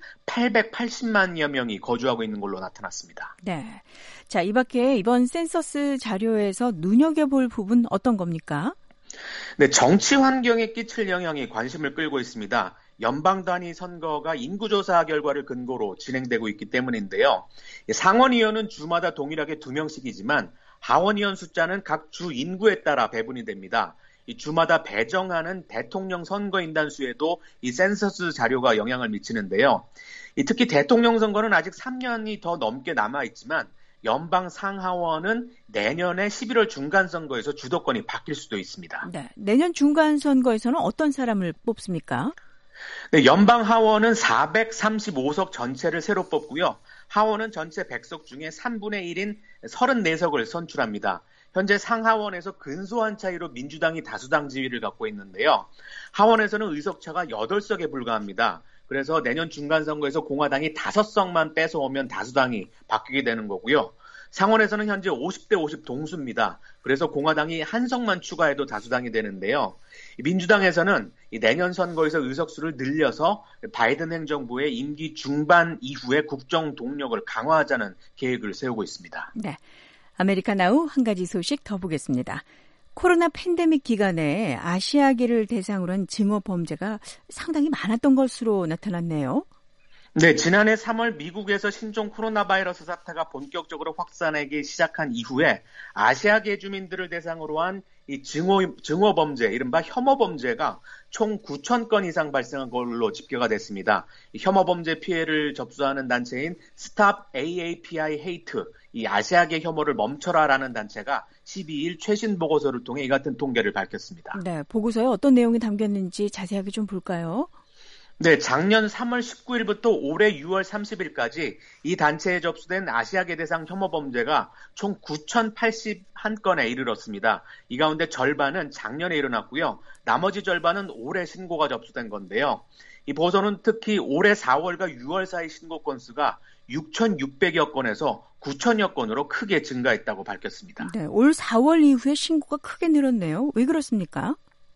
팔백팔십만여 명이 거주하고 있는 걸로 나타났습니다. 네. 자, 이 밖에 이번 센서스 자료에서 눈여겨볼 부분 어떤 겁니까? 네, 정치 환경에 끼칠 영향이 관심을 끌고 있습니다. 연방 단위 선거가 인구조사 결과를 근거로 진행되고 있기 때문인데요. 상원의원은 주마다 동일하게 두 명씩이지만 하원의원 숫자는 각 주 인구에 따라 배분이 됩니다. 이 주마다 배정하는 대통령 선거인단 수에도 이 센서스 자료가 영향을 미치는데요. 이 특히 대통령 선거는 아직 삼 년이 더 넘게 남아있지만 연방 상하원은 내년에 십일월 중간선거에서 주도권이 바뀔 수도 있습니다. 네, 내년 중간선거에서는 어떤 사람을 뽑습니까? 네, 연방 하원은 사백삼십오 석 전체를 새로 뽑고요. 하원은 전체 백 석 중에 삼분의 일인 서른네 석을 선출합니다. 현재 상하원에서 근소한 차이로 민주당이 다수당 지위를 갖고 있는데요. 하원에서는 의석차가 여덟 석에 불과합니다. 그래서 내년 중간선거에서 공화당이 다섯 석만 뺏어오면 다수당이 바뀌게 되는 거고요. 상원에서는 현재 오십 대 오십 동수입니다. 그래서 공화당이 한 석만 추가해도 다수당이 되는데요. 민주당에서는 내년 선거에서 의석수를 늘려서 바이든 행정부의 임기 중반 이후에 국정 동력을 강화하자는 계획을 세우고 있습니다. 네, 아메리카나우 한 가지 소식 더 보겠습니다. 코로나 팬데믹 기간에 아시아계를 대상으로 한 증오 범죄가 상당히 많았던 것으로 나타났네요. 네, 지난해 삼월 미국에서 신종 코로나 바이러스 사태가 본격적으로 확산하기 시작한 이후에 아시아계 주민들을 대상으로 한 이 증오, 증오 범죄, 이른바 혐오 범죄가 총 구천 건 이상 발생한 걸로 집계가 됐습니다. 이 혐오 범죄 피해를 접수하는 단체인 Stop 에이에이피아이 Hate, 이 아시아계 혐오를 멈춰라라는 단체가 십이 일 최신 보고서를 통해 이 같은 통계를 밝혔습니다. 네, 보고서에 어떤 내용이 담겼는지 자세하게 좀 볼까요? 네, 작년 삼월 십구일부터 올해 유월 삼십일까지 이 단체에 접수된 아시아계 대상 혐오 범죄가 총 구천팔십일 건에 이르렀습니다. 이 가운데 절반은 작년에 일어났고요. 나머지 절반은 올해 신고가 접수된 건데요. 이 보고서는 특히 올해 사월과 유월 사이 신고 건수가 육천육백여 건에서 구천여 건으로 크게 증가했다고 밝혔습니다. 네, 올 사월 이후에 신고가 크게 늘었네요. 왜 그렇습니까?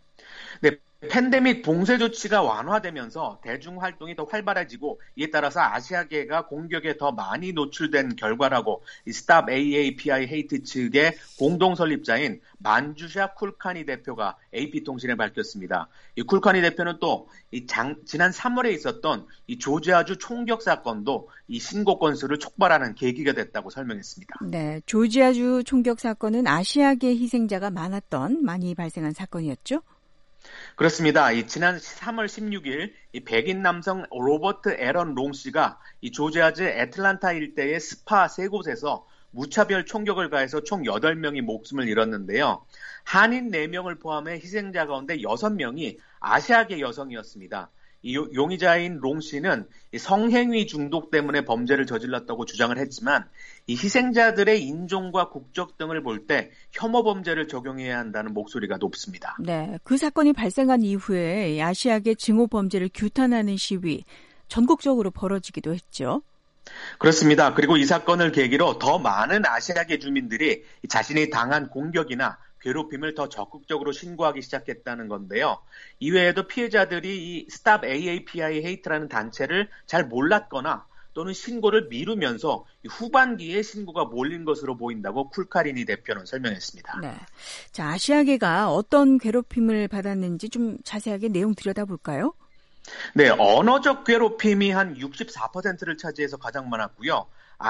네. 팬데믹 봉쇄 조치가 완화되면서 대중 활동이 더 활발해지고 이에 따라서 아시아계가 공격에 더 많이 노출된 결과라고 이 Stop 에이에이피아이 Hate 측의 공동 설립자인 만주샤 쿨카니 대표가 에이피통신에 밝혔습니다. 이 쿨카니 대표는 또 이 지난 삼월에 있었던 이 조지아주 총격 사건도 이 신고 건수를 촉발하는 계기가 됐다고 설명했습니다. 네, 조지아주 총격 사건은 아시아계 희생자가 많았던 많이 발생한 사건이었죠? 그렇습니다. 이 지난 삼월 십육일 이 백인 남성 로버트 에런 롱 씨가 이 조지아주 애틀란타 일대의 스파 세 곳에서 무차별 총격을 가해서 총 여덟 명이 목숨을 잃었는데요. 한인 네 명을 포함해 희생자 가운데 여섯 명이 아시아계 여성이었습니다. 이 용의자인 롱 씨는 성행위 중독 때문에 범죄를 저질렀다고 주장을 했지만 이 희생자들의 인종과 국적 등을 볼 때 혐오 범죄를 적용해야 한다는 목소리가 높습니다. 네, 그 사건이 발생한 이후에 아시아계 증오 범죄를 규탄하는 시위 전국적으로 벌어지기도 했죠. 그렇습니다. 그리고 이 사건을 계기로 더 많은 아시아계 주민들이 자신이 당한 공격이나 괴롭힘을 더 적극적으로 신고하기 시작했다는 건데요. 이외에도 피해자들이 이 Stop 에이에이피아이 Hate라는 단체를 잘 몰랐거나 또는 신고를 미루면서 후반기에 신고가 몰린 것으로 보인다고 쿨카리니 대표는 설명했습니다. 네, 자, 아시아계가 어떤 괴롭힘을 받았는지 좀 자세하게 내용 들여다볼까요? 네, 언어적 괴롭힘이 한 육십사 퍼센트를 차지해서 가장 많았고요.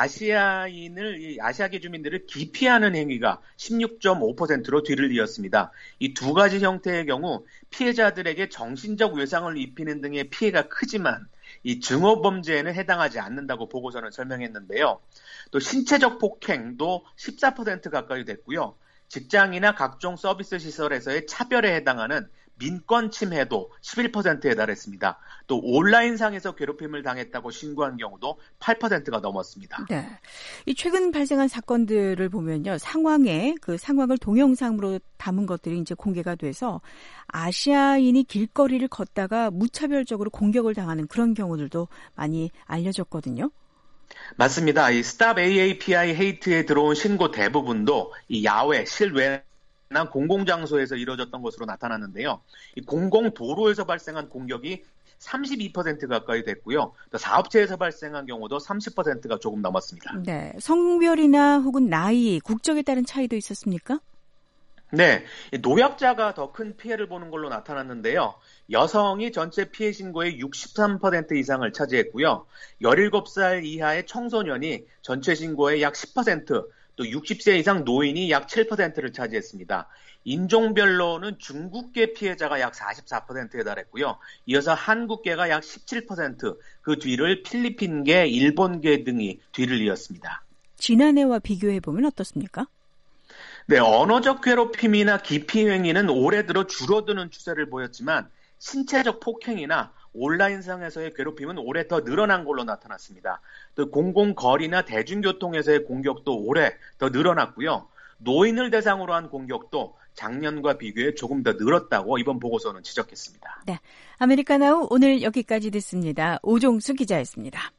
아시아인을, 아시아계 주민들을 기피하는 행위가 십육 점 오 퍼센트로 뒤를 이었습니다. 이 두 가지 형태의 경우 피해자들에게 정신적 외상을 입히는 등의 피해가 크지만 이 증오 범죄에는 해당하지 않는다고 보고서는 설명했는데요. 또 신체적 폭행도 십사 퍼센트 가까이 됐고요. 직장이나 각종 서비스 시설에서의 차별에 해당하는 민권 침해도 십일 퍼센트에 달했습니다. 또 온라인상에서 괴롭힘을 당했다고 신고한 경우도 팔 퍼센트가 넘었습니다. 네, 이 최근 발생한 사건들을 보면요, 상황에 그 상황을 동영상으로 담은 것들이 이제 공개가 돼서 아시아인이 길거리를 걷다가 무차별적으로 공격을 당하는 그런 경우들도 많이 알려졌거든요. 맞습니다. 이 Stop 에이에이피아이 Hate에 들어온 신고 대부분도 이 야외, 실외 공공장소에서 이루어졌던 것으로 나타났는데요. 이 공공도로에서 발생한 공격이 삼십이 퍼센트 가까이 됐고요. 또 사업체에서 발생한 경우도 삼십 퍼센트가 조금 넘었습니다. 네, 성별이나 혹은 나이, 국적에 따른 차이도 있었습니까? 네, 노약자가 더 큰 피해를 보는 걸로 나타났는데요. 여성이 전체 피해 신고의 육십삼 퍼센트 이상을 차지했고요. 열일곱 살 이하의 청소년이 전체 신고의 약 십 퍼센트, 또 육십 세 이상 노인이 약 칠 퍼센트를 차지했습니다. 인종별로는 중국계 피해자가 약 사십사 퍼센트에 달했고요. 이어서 한국계가 약 십칠 퍼센트, 그 뒤를 필리핀계, 일본계 등이 뒤를 이었습니다. 지난해와 비교해보면 어떻습니까? 네, 언어적 괴롭힘이나 기피 행위는 올해 들어 줄어드는 추세를 보였지만 신체적 폭행이나 온라인상에서의 괴롭힘은 올해 더 늘어난 걸로 나타났습니다. 또 공공거리나 대중교통에서의 공격도 올해 더 늘어났고요. 노인을 대상으로 한 공격도 작년과 비교해 조금 더 늘었다고 이번 보고서는 지적했습니다. 네, 아메리카나우 오늘 여기까지 듣습니다. 오종수 기자였습니다.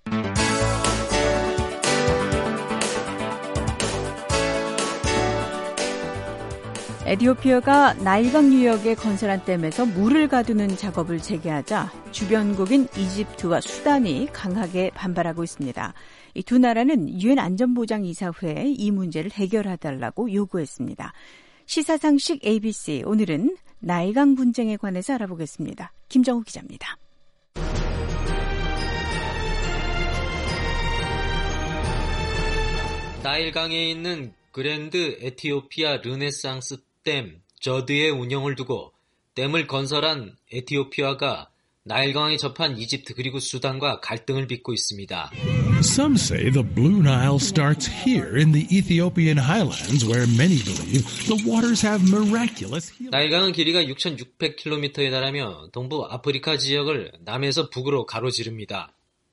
에티오피아가 나일강 유역에 건설한 댐에서 물을 가두는 작업을 재개하자 주변국인 이집트와 수단이 강하게 반발하고 있습니다. 이 두 나라는 유엔 안전보장이사회에 이 문제를 해결해달라고 요구했습니다. 시사상식 에이비씨, 오늘은 나일강 분쟁에 관해서 알아보겠습니다. 김정우 기자입니다. 나일강에 있는 그랜드 에티오피아 르네상스 댐 저드의 운영을 두고 댐을 건설한 에티오피아가 나일강에 접한 이집트 그리고 수단과 갈등을 빚고 있습니다. Some say the Blue Nile starts here in the Ethiopian highlands where many believe the waters have miraculous healing. 나일강은 길이가 육천육백 킬로미터에 달하며 동부 아프리카 지역을 남에서 북으로 가로지릅니다.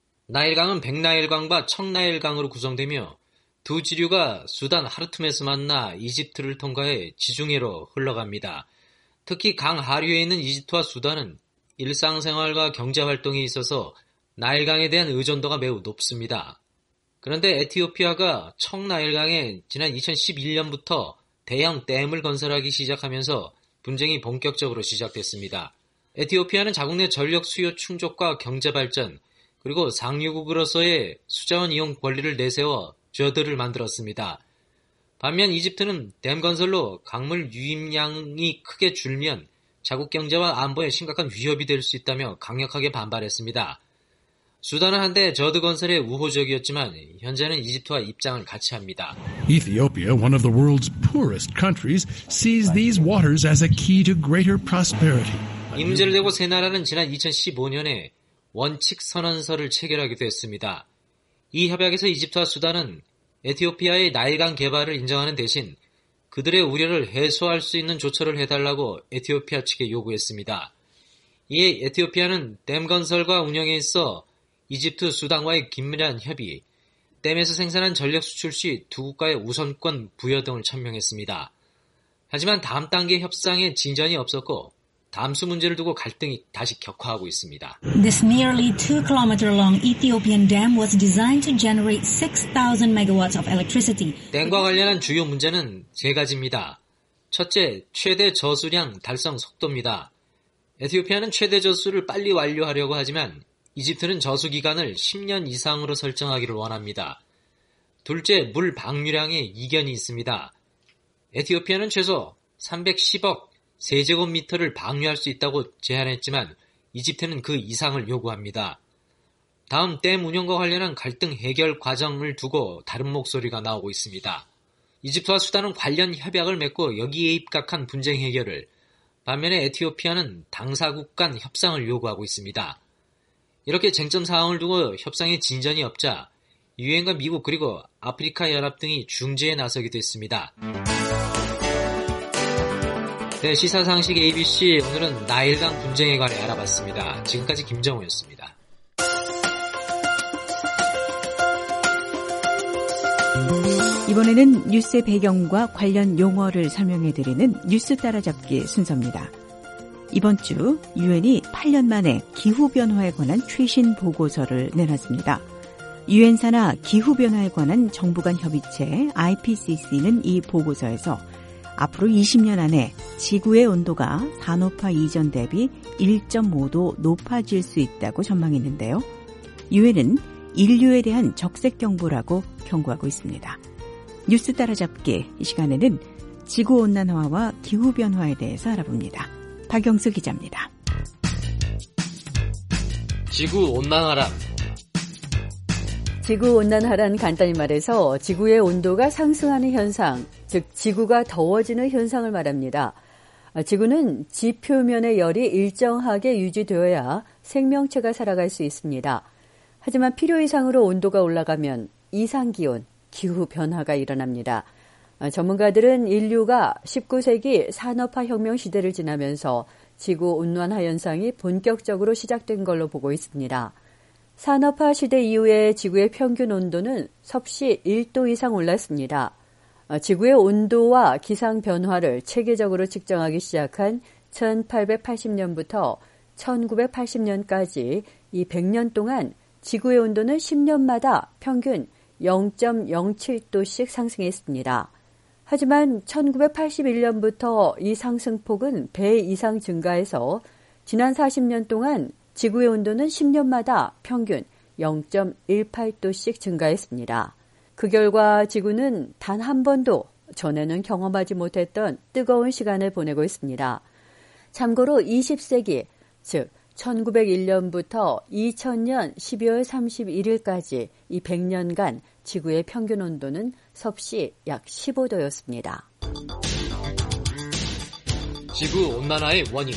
나일강은 백나일강과 청나일강으로 구성되며 두 지류가 수단 하르툼에서 만나 이집트를 통과해 지중해로 흘러갑니다. 특히 강 하류에 있는 이집트와 수단은 일상생활과 경제활동에 있어서 나일강에 대한 의존도가 매우 높습니다. 그런데 에티오피아가 청나일강에 지난 이천십일 년부터 대형 댐을 건설하기 시작하면서 분쟁이 본격적으로 시작됐습니다. 에티오피아는 자국 내 전력 수요 충족과 경제발전, 그리고 상류국으로서의 수자원 이용 권리를 내세워 저드를 만들었습니다. 반면 이집트는 댐 건설로 강물 유입량이 크게 줄면 자국 경제와 안보에 심각한 위협이 될 수 있다며 강력하게 반발했습니다. 수단은 한때 저드 건설에 우호적이었지만 현재는 이집트와 입장을 같이 합니다. Ethiopia, one of the world's poorest countries, sees these waters as a key to greater prosperity. 이 문제를 대고 세 나라는 지난 이천십오 년에 원칙 선언서를 체결하기도 했습니다. 이 협약에서 이집트와 수단은 에티오피아의 나일강 개발을 인정하는 대신 그들의 우려를 해소할 수 있는 조처를 해달라고 에티오피아 측에 요구했습니다. 이에 에티오피아는 댐 건설과 운영에 있어 이집트, 수단과의 긴밀한 협의, 댐에서 생산한 전력 수출 시 두 국가의 우선권 부여 등을 천명했습니다. 하지만 다음 단계 협상에 진전이 없었고 담수 문제를 두고 갈등이 다시 격화하고 있습니다. This nearly two kilometer long Ethiopian dam was designed to generate six thousand megawatts of electricity. 댐과 관련한 주요 문제는 세 가지입니다. 첫째, 최대 저수량 달성 속도입니다. 에티오피아는 최대 저수를 빨리 완료하려고 하지만 이집트는 저수 기간을 십 년 이상으로 설정하기를 원합니다. 둘째, 물 방류량에 이견이 있습니다. 에티오피아는 최소 삼백십억 세제곱미터를 방류할 수 있다고 제안했지만 이집트는 그 이상을 요구합니다. 다음 댐 운영과 관련한 갈등 해결 과정을 두고 다른 목소리가 나오고 있습니다. 이집트와 수단은 관련 협약을 맺고 여기에 입각한 분쟁 해결을, 반면에 에티오피아는 당사국 간 협상을 요구하고 있습니다. 이렇게 쟁점 사항을 두고 협상에 진전이 없자 유엔과 미국 그리고 아프리카 연합 등이 중재에 나서기도 했습니다. 네, 시사상식 에이비씨, 오늘은 나일강 분쟁에 관해 알아봤습니다. 지금까지 김정우였습니다. 이번에는 뉴스의 배경과 관련 용어를 설명해드리는 뉴스 따라잡기 순서입니다. 이번 주 유엔이 팔 년 만에 기후변화에 관한 최신 보고서를 내놨습니다. 유엔 산하 기후변화에 관한 정부 간 협의체 아이피씨씨는 이 보고서에서 앞으로 이십 년 안에 지구의 온도가 산업화 이전 대비 일 점 오 도 높아질 수 있다고 전망했는데요. 유엔은 인류에 대한 적색 경보라고 경고하고 있습니다. 뉴스 따라잡기, 이 시간에는 지구온난화와 기후변화에 대해서 알아봅니다. 박영수 기자입니다. 지구온난화란 지구온난화란 간단히 말해서 지구의 온도가 상승하는 현상, 즉 지구가 더워지는 현상을 말합니다. 지구는 지표면의 열이 일정하게 유지되어야 생명체가 살아갈 수 있습니다. 하지만 필요 이상으로 온도가 올라가면 이상기온, 기후변화가 일어납니다. 전문가들은 인류가 십구 세기 산업화 혁명 시대를 지나면서 지구온난화 현상이 본격적으로 시작된 걸로 보고 있습니다. 산업화 시대 이후에 지구의 평균 온도는 섭씨 일 도 이상 올랐습니다. 지구의 온도와 기상 변화를 체계적으로 측정하기 시작한 천팔백팔십 년부터 천구백팔십 년까지 이 백 년 동안 지구의 온도는 십 년마다 평균 영 점 영칠 도씩 상승했습니다. 하지만 천구백팔십일 년부터 이 상승폭은 배 이상 증가해서 지난 사십 년 동안 지구의 온도는 십 년마다 평균 영 점 일팔 도씩 증가했습니다. 그 결과 지구는 단 한 번도 전에는 경험하지 못했던 뜨거운 시간을 보내고 있습니다. 참고로 이십 세기, 즉 천구백일 년부터 이천 년 십이월 삼십일일까지 이 백 년간 지구의 평균 온도는 섭씨 약 십오 도였습니다. 지구 온난화의 원인.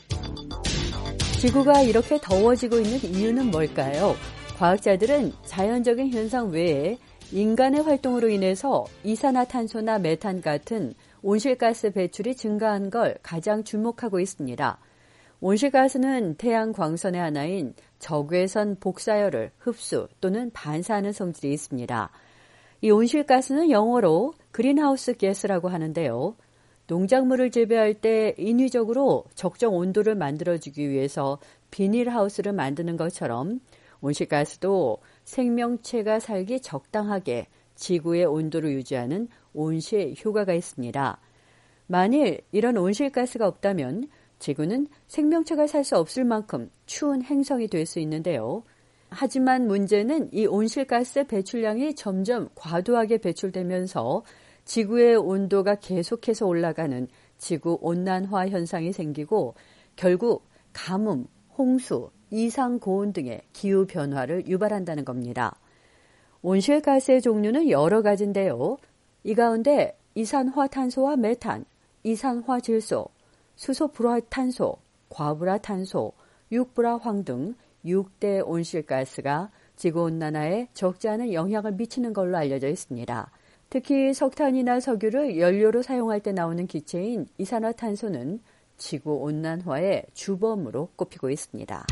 지구가 이렇게 더워지고 있는 이유는 뭘까요? 과학자들은 자연적인 현상 외에 인간의 활동으로 인해서 이산화탄소나 메탄 같은 온실가스 배출이 증가한 걸 가장 주목하고 있습니다. 온실가스는 태양 광선의 하나인 적외선 복사열을 흡수 또는 반사하는 성질이 있습니다. 이 온실가스는 영어로 그린하우스 가스라고 하는데요. 농작물을 재배할 때 인위적으로 적정 온도를 만들어주기 위해서 비닐하우스를 만드는 것처럼 온실가스도 생명체가 살기 적당하게 지구의 온도를 유지하는 온실 효과가 있습니다. 만일 이런 온실가스가 없다면 지구는 생명체가 살 수 없을 만큼 추운 행성이 될 수 있는데요. 하지만 문제는 이 온실가스 배출량이 점점 과도하게 배출되면서 지구의 온도가 계속해서 올라가는 지구온난화 현상이 생기고 결국 가뭄, 홍수, 이상고온 등의 기후변화를 유발한다는 겁니다. 온실가스의 종류는 여러 가지인데요. 이 가운데 이산화탄소와 메탄, 이산화질소, 수소불화탄소, 과불화탄소, 육불화황 등 육 대 온실가스가 지구온난화에 적지 않은 영향을 미치는 걸로 알려져 있습니다. 특히 석탄이나 석유를 연료로 사용할 때 나오는 기체인 이산화탄소는 지구온난화의 주범으로 꼽히고 있습니다.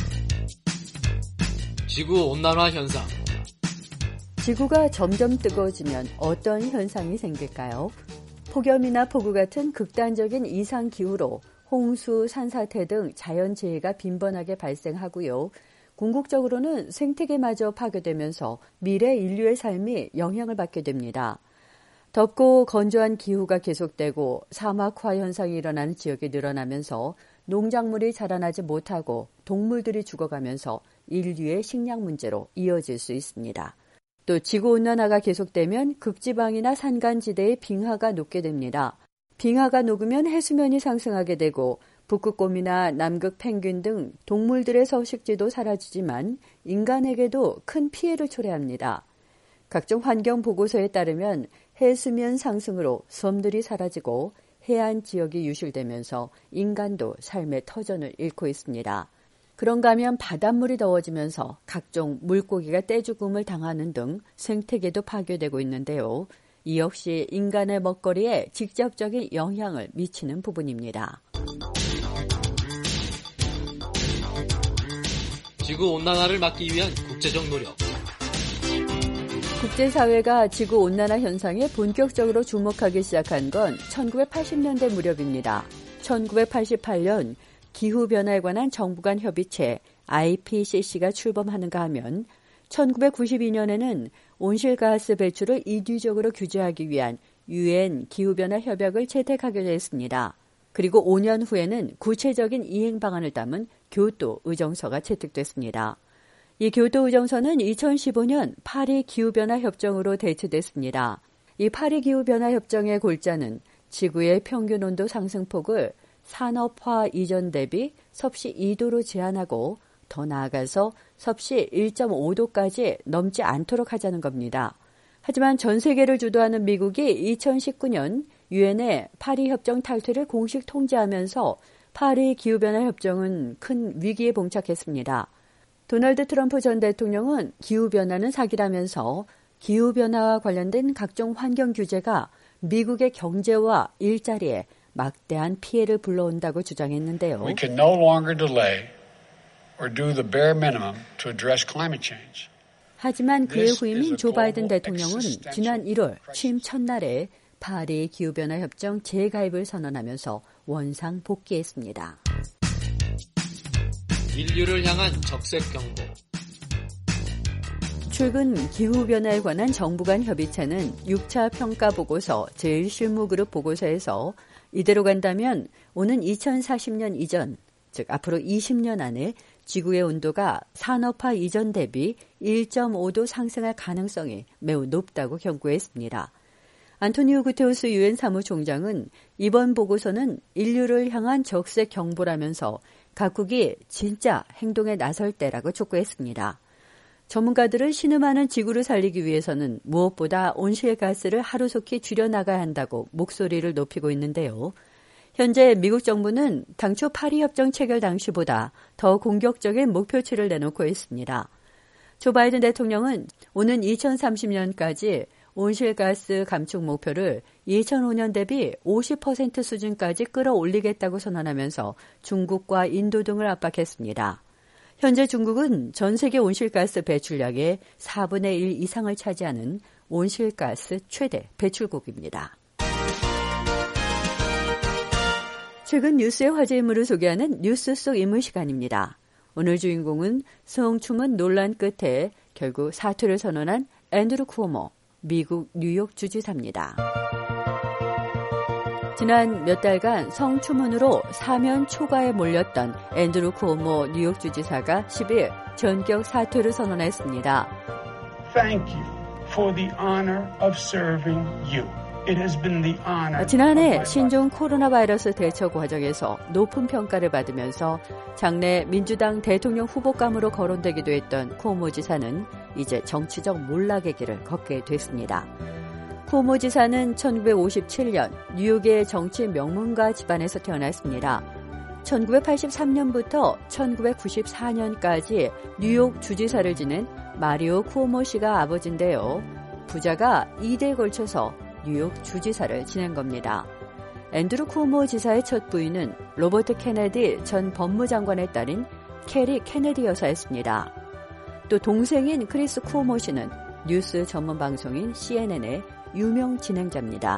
지구온난화 현상. 지구가 점점 뜨거워지면 어떤 현상이 생길까요? 폭염이나 폭우 같은 극단적인 이상기후로 홍수, 산사태 등 자연재해가 빈번하게 발생하고요. 궁극적으로는 생태계마저 파괴되면서 미래 인류의 삶이 영향을 받게 됩니다. 덥고 건조한 기후가 계속되고 사막화 현상이 일어나는 지역이 늘어나면서 농작물이 자라나지 못하고 동물들이 죽어가면서 인류의 식량 문제로 이어질 수 있습니다. 또 지구온난화가 계속되면 극지방이나 산간지대의 빙하가 녹게 됩니다. 빙하가 녹으면 해수면이 상승하게 되고 북극곰이나 남극 펭귄 등 동물들의 서식지도 사라지지만 인간에게도 큰 피해를 초래합니다. 각종 환경보고서에 따르면 해수면 상승으로 섬들이 사라지고 해안 지역이 유실되면서 인간도 삶의 터전을 잃고 있습니다. 그런가 하면 바닷물이 더워지면서 각종 물고기가 떼죽음을 당하는 등 생태계도 파괴되고 있는데요. 이 역시 인간의 먹거리에 직접적인 영향을 미치는 부분입니다. 지구온난화를 막기 위한 국제적 노력. 국제사회가 지구온난화 현상에 본격적으로 주목하기 시작한 건 천구백팔십 년대 무렵입니다. 천구백팔십팔 년 기후변화에 관한 정부 간 협의체 아이피씨씨가 출범하는가 하면 천구백구십이 년에는 온실가스 배출을 이주적으로 규제하기 위한 유엔 기후변화 협약을 채택하기로 했습니다. 그리고 오 년 후에는 구체적인 이행 방안을 담은 교토 의정서가 채택됐습니다. 이 교토 의정서는 이천십오 년 파리 기후변화 협정으로 대체됐습니다. 이 파리 기후변화 협정의 골자는 지구의 평균 온도 상승폭을 산업화 이전 대비 섭씨 이 도로 제한하고 더 나아가서 섭씨 일 점 오 도까지 넘지 않도록 하자는 겁니다. 하지만 전 세계를 주도하는 미국이 이천십구 년 유엔의 파리 협정 탈퇴를 공식 통지하면서 파리 기후변화 협정은 큰 위기에 봉착했습니다. 도널드 트럼프 전 대통령은 기후변화는 사기라면서 기후변화와 관련된 각종 환경 규제가 미국의 경제와 일자리에 막대한 피해를 불러온다고 주장했는데요. We can no longer delay or do the bare minimum to address climate change. 하지만 그의 후임인 조 바이든 대통령은 지난 일월 취임 첫날에 파리 기후변화 협정 재가입을 선언하면서 원상 복귀했습니다. 인류를 향한 적색 경보. 최근 기후변화에 관한 정부 간 협의체는 육 차 평가 보고서 제일 실무그룹 보고서에서 이대로 간다면 오는 이천사십 년 이전, 즉 앞으로 이십 년 안에 지구의 온도가 산업화 이전 대비 일 점 오 도 상승할 가능성이 매우 높다고 경고했습니다. 안토니오 구테우스 유엔 사무총장은 이번 보고서는 인류를 향한 적색 경보라면서 각국이 진짜 행동에 나설 때라고 촉구했습니다. 전문가들은 신음하는 지구를 살리기 위해서는 무엇보다 온실가스를 하루속히 줄여나가야 한다고 목소리를 높이고 있는데요. 현재 미국 정부는 당초 파리 협정 체결 당시보다 더 공격적인 목표치를 내놓고 있습니다. 조 바이든 대통령은 오는 이천삼십 년까지 온실가스 감축 목표를 이천오 년 대비 오십 퍼센트 수준까지 끌어올리겠다고 선언하면서 중국과 인도 등을 압박했습니다. 현재 중국은 전 세계 온실가스 배출량의 사분의 일 이상을 차지하는 온실가스 최대 배출국입니다. 최근 뉴스의 화제 인물을 소개하는 뉴스 속 인물 시간입니다. 오늘 주인공은 성추문 논란 끝에 결국 사퇴를 선언한 앤드루 쿠오모, 미국 뉴욕 주지사입니다. 지난 몇 달간 성추문으로 사면 초과에 몰렸던 앤드루 쿠오모 뉴욕 주지사가 십일 전격 사퇴를 선언했습니다. Thank you for the honor of serving you. It has been the honor. 지난해 신종 코로나 바이러스 대처 과정에서 높은 평가를 받으면서 장래 민주당 대통령 후보감으로 거론되기도 했던 쿠오모 지사는 이제 정치적 몰락의 길을 걷게 됐습니다. 쿠오모 지사는 천구백오십칠 년 뉴욕의 정치 명문가 집안에서 태어났습니다. 천구백팔십삼 년부터 천구백구십사 년까지 뉴욕 주지사를 지낸 마리오 쿠오모 씨가 아버지인데요. 부자가 이 대에 걸쳐서 뉴욕 주지사를 지낸 겁니다. 앤드루 쿠오모 지사의 첫 부인은 로버트 케네디 전 법무장관의 딸인 캐리 케네디 여사였습니다. 또 동생인 크리스 쿠오모 씨는 뉴스 전문 방송인 씨엔엔의 유명 진행자입니다.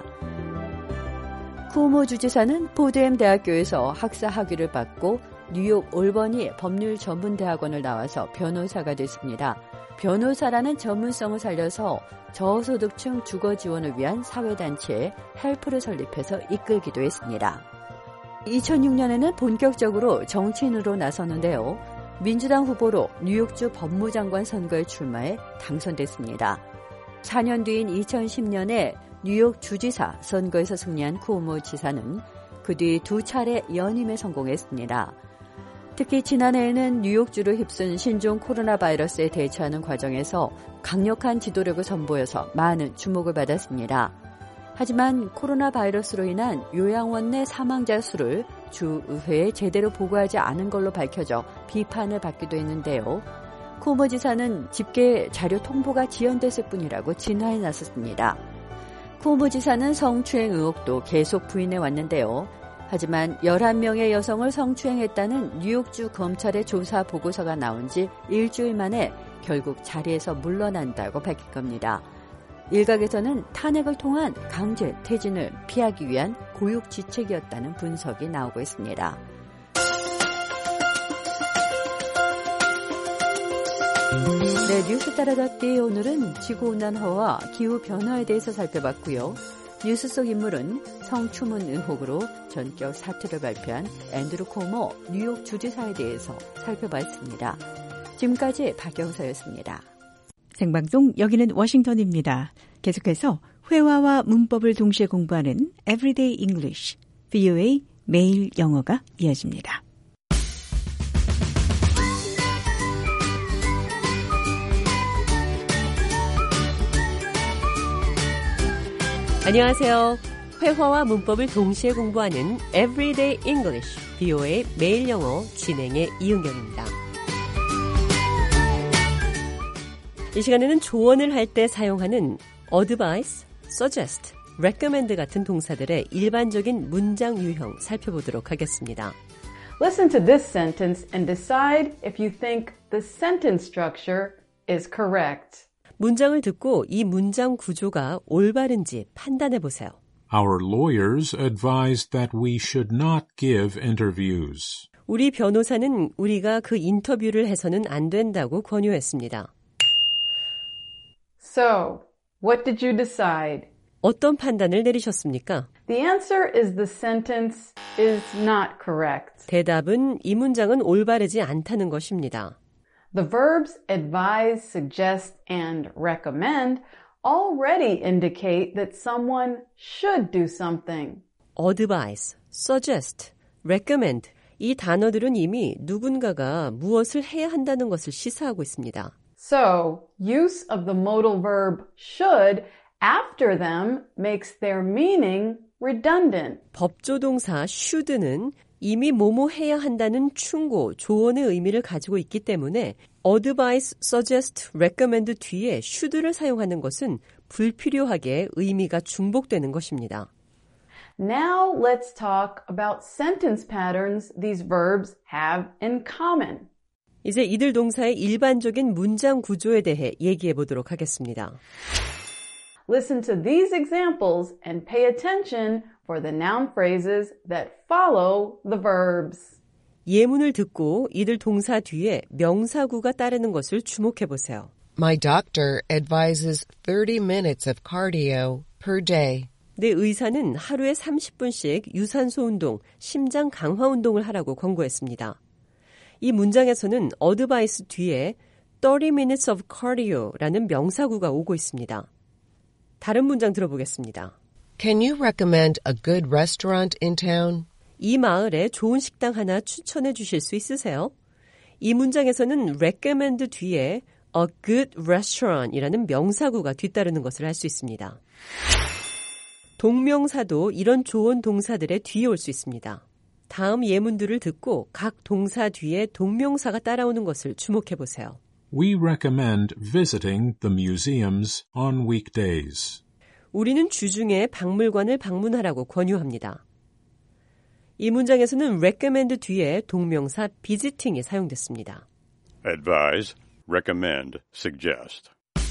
쿠오모 주지사는 포드엠 대학교에서 학사 학위를 받고 뉴욕 올버니 법률전문대학원을 나와서 변호사가 됐습니다. 변호사라는 전문성을 살려서 저소득층 주거 지원을 위한 사회단체 헬프를 설립해서 이끌기도 했습니다. 이천육 년에는 본격적으로 정치인으로 나섰는데요. 민주당 후보로 뉴욕주 법무장관 선거에 출마해 당선됐습니다. 사 년 뒤인 이천십 년에 뉴욕 주지사 선거에서 승리한 쿠오모 지사는 그 뒤 두 차례 연임에 성공했습니다. 특히 지난해에는 뉴욕주를 휩쓴 신종 코로나 바이러스에 대처하는 과정에서 강력한 지도력을 선보여서 많은 주목을 받았습니다. 하지만 코로나 바이러스로 인한 요양원 내 사망자 수를 주의회에 제대로 보고하지 않은 걸로 밝혀져 비판을 받기도 했는데요. 쿠오모 지사는 집계 자료 통보가 지연됐을 뿐이라고 진화에 나섰습니다. 쿠오모 지사는 성추행 의혹도 계속 부인해 왔는데요. 하지만 열한 명의 여성을 성추행했다는 뉴욕주 검찰의 조사 보고서가 나온 지 일주일 만에 결국 자리에서 물러난다고 밝힌 겁니다. 일각에서는 탄핵을 통한 강제 퇴진을 피하기 위한 고육지책이었다는 분석이 나오고 있습니다. 네, 뉴스 따라잡기 오늘은 지구온난화와 기후변화에 대해서 살펴봤고요. 뉴스 속 인물은 성추문 의혹으로 전격 사퇴를 발표한 앤드루 쿠오모 뉴욕 주지사에 대해서 살펴봤습니다. 지금까지 박영서였습니다. 생방송 여기는 워싱턴입니다. 계속해서 회화와 문법을 동시에 공부하는 Everyday English, 브이오에이 매일 영어가 이어집니다. 안녕하세요. 회화와 문법을 동시에 공부하는 Everyday English, 비오에이 매일 영어 진행의 이은경입니다. 이 시간에는 조언을 할 때 사용하는 advise, suggest, recommend 같은 동사들의 일반적인 문장 유형 살펴보도록 하겠습니다. Listen to this sentence and decide if you think the sentence structure is correct. 문장을 듣고 이 문장 구조가 올바른지 판단해 보세요. Our lawyers advised that we should not give interviews. 우리 변호사는 우리가 그 인터뷰를 해서는 안 된다고 권유했습니다. So, what did you decide? 어떤 판단을 내리셨습니까? The answer is the sentence is not correct. 대답은 이 문장은 올바르지 않다는 것입니다. The verbs advise, suggest, and recommend already indicate that someone should do something. advise, suggest, recommend 이 단어들은 이미 누군가가 무엇을 해야 한다는 것을 시사하고 있습니다. So, use of the modal verb should after them makes their meaning redundant. 법조동사 should는 이미 뭐뭐 해야 한다는 충고, 조언의 의미를 가지고 있기 때문에 advise, suggest, recommend 뒤에 should를 사용하는 것은 불필요하게 의미가 중복되는 것입니다. Now let's talk about sentence patterns these verbs have in common. 이제 이들 동사의 일반적인 문장 구조에 대해 얘기해 보도록 하겠습니다. Listen to these examples and pay attention for the noun phrases that follow the verbs. 예문을 듣고 이들 동사 뒤에 명사구가 따르는 것을 주목해 보세요. My doctor advises thirty minutes of cardio per day. 내 의사는 하루에 삼십 분씩 유산소 운동, 심장 강화 운동을 하라고 권고했습니다. 이 문장에서는 advice 뒤에 thirty minutes of cardio라는 명사구가 오고 있습니다. 다른 문장 들어보겠습니다. Can you recommend a good restaurant in town? 이 마을에 좋은 식당 하나 추천해 주실 수 있으세요? 이 문장에서는 recommend 뒤에 a good restaurant이라는 명사구가 뒤따르는 것을 알 수 있습니다. 동명사도 이런 조언 동사들의 뒤에 올 수 있습니다. 다음 예문들을 듣고 각 동사 뒤에 동명사가 따라오는 것을 주목해 보세요. We recommend visiting the museums on weekdays. 우리는 주중에 박물관을 방문하라고 권유합니다. 이 문장에서는 recommend 뒤에 동명사 visiting이 사용됐습니다. Advise, recommend, suggest.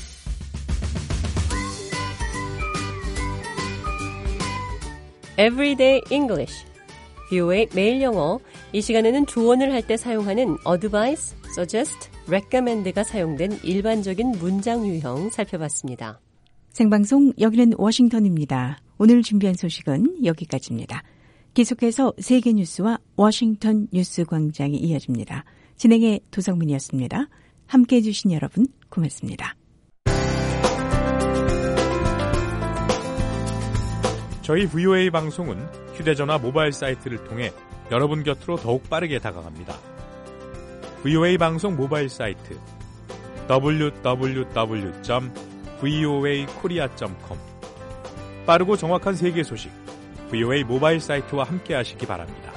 Everyday English, 비오에이 매일 영어. 이 시간에는 조언을 할 때 사용하는 advise, suggest, recommend가 사용된 일반적인 문장 유형 살펴봤습니다. 생방송 여기는 워싱턴입니다. 오늘 준비한 소식은 여기까지입니다. 계속해서 세계 뉴스와 워싱턴 뉴스 광장이 이어집니다. 진행의 도성민이었습니다. 함께해 주신 여러분 고맙습니다. 저희 브이오에이 방송은 휴대전화 모바일 사이트를 통해 여러분 곁으로 더욱 빠르게 다가갑니다. 브이오에이 방송 모바일 사이트 더블유 더블유 더블유 점 브이오에이 코리아 점 컴 빠르고 정확한 세계 소식 브이오에이 모바일 사이트와 함께 하시기 바랍니다.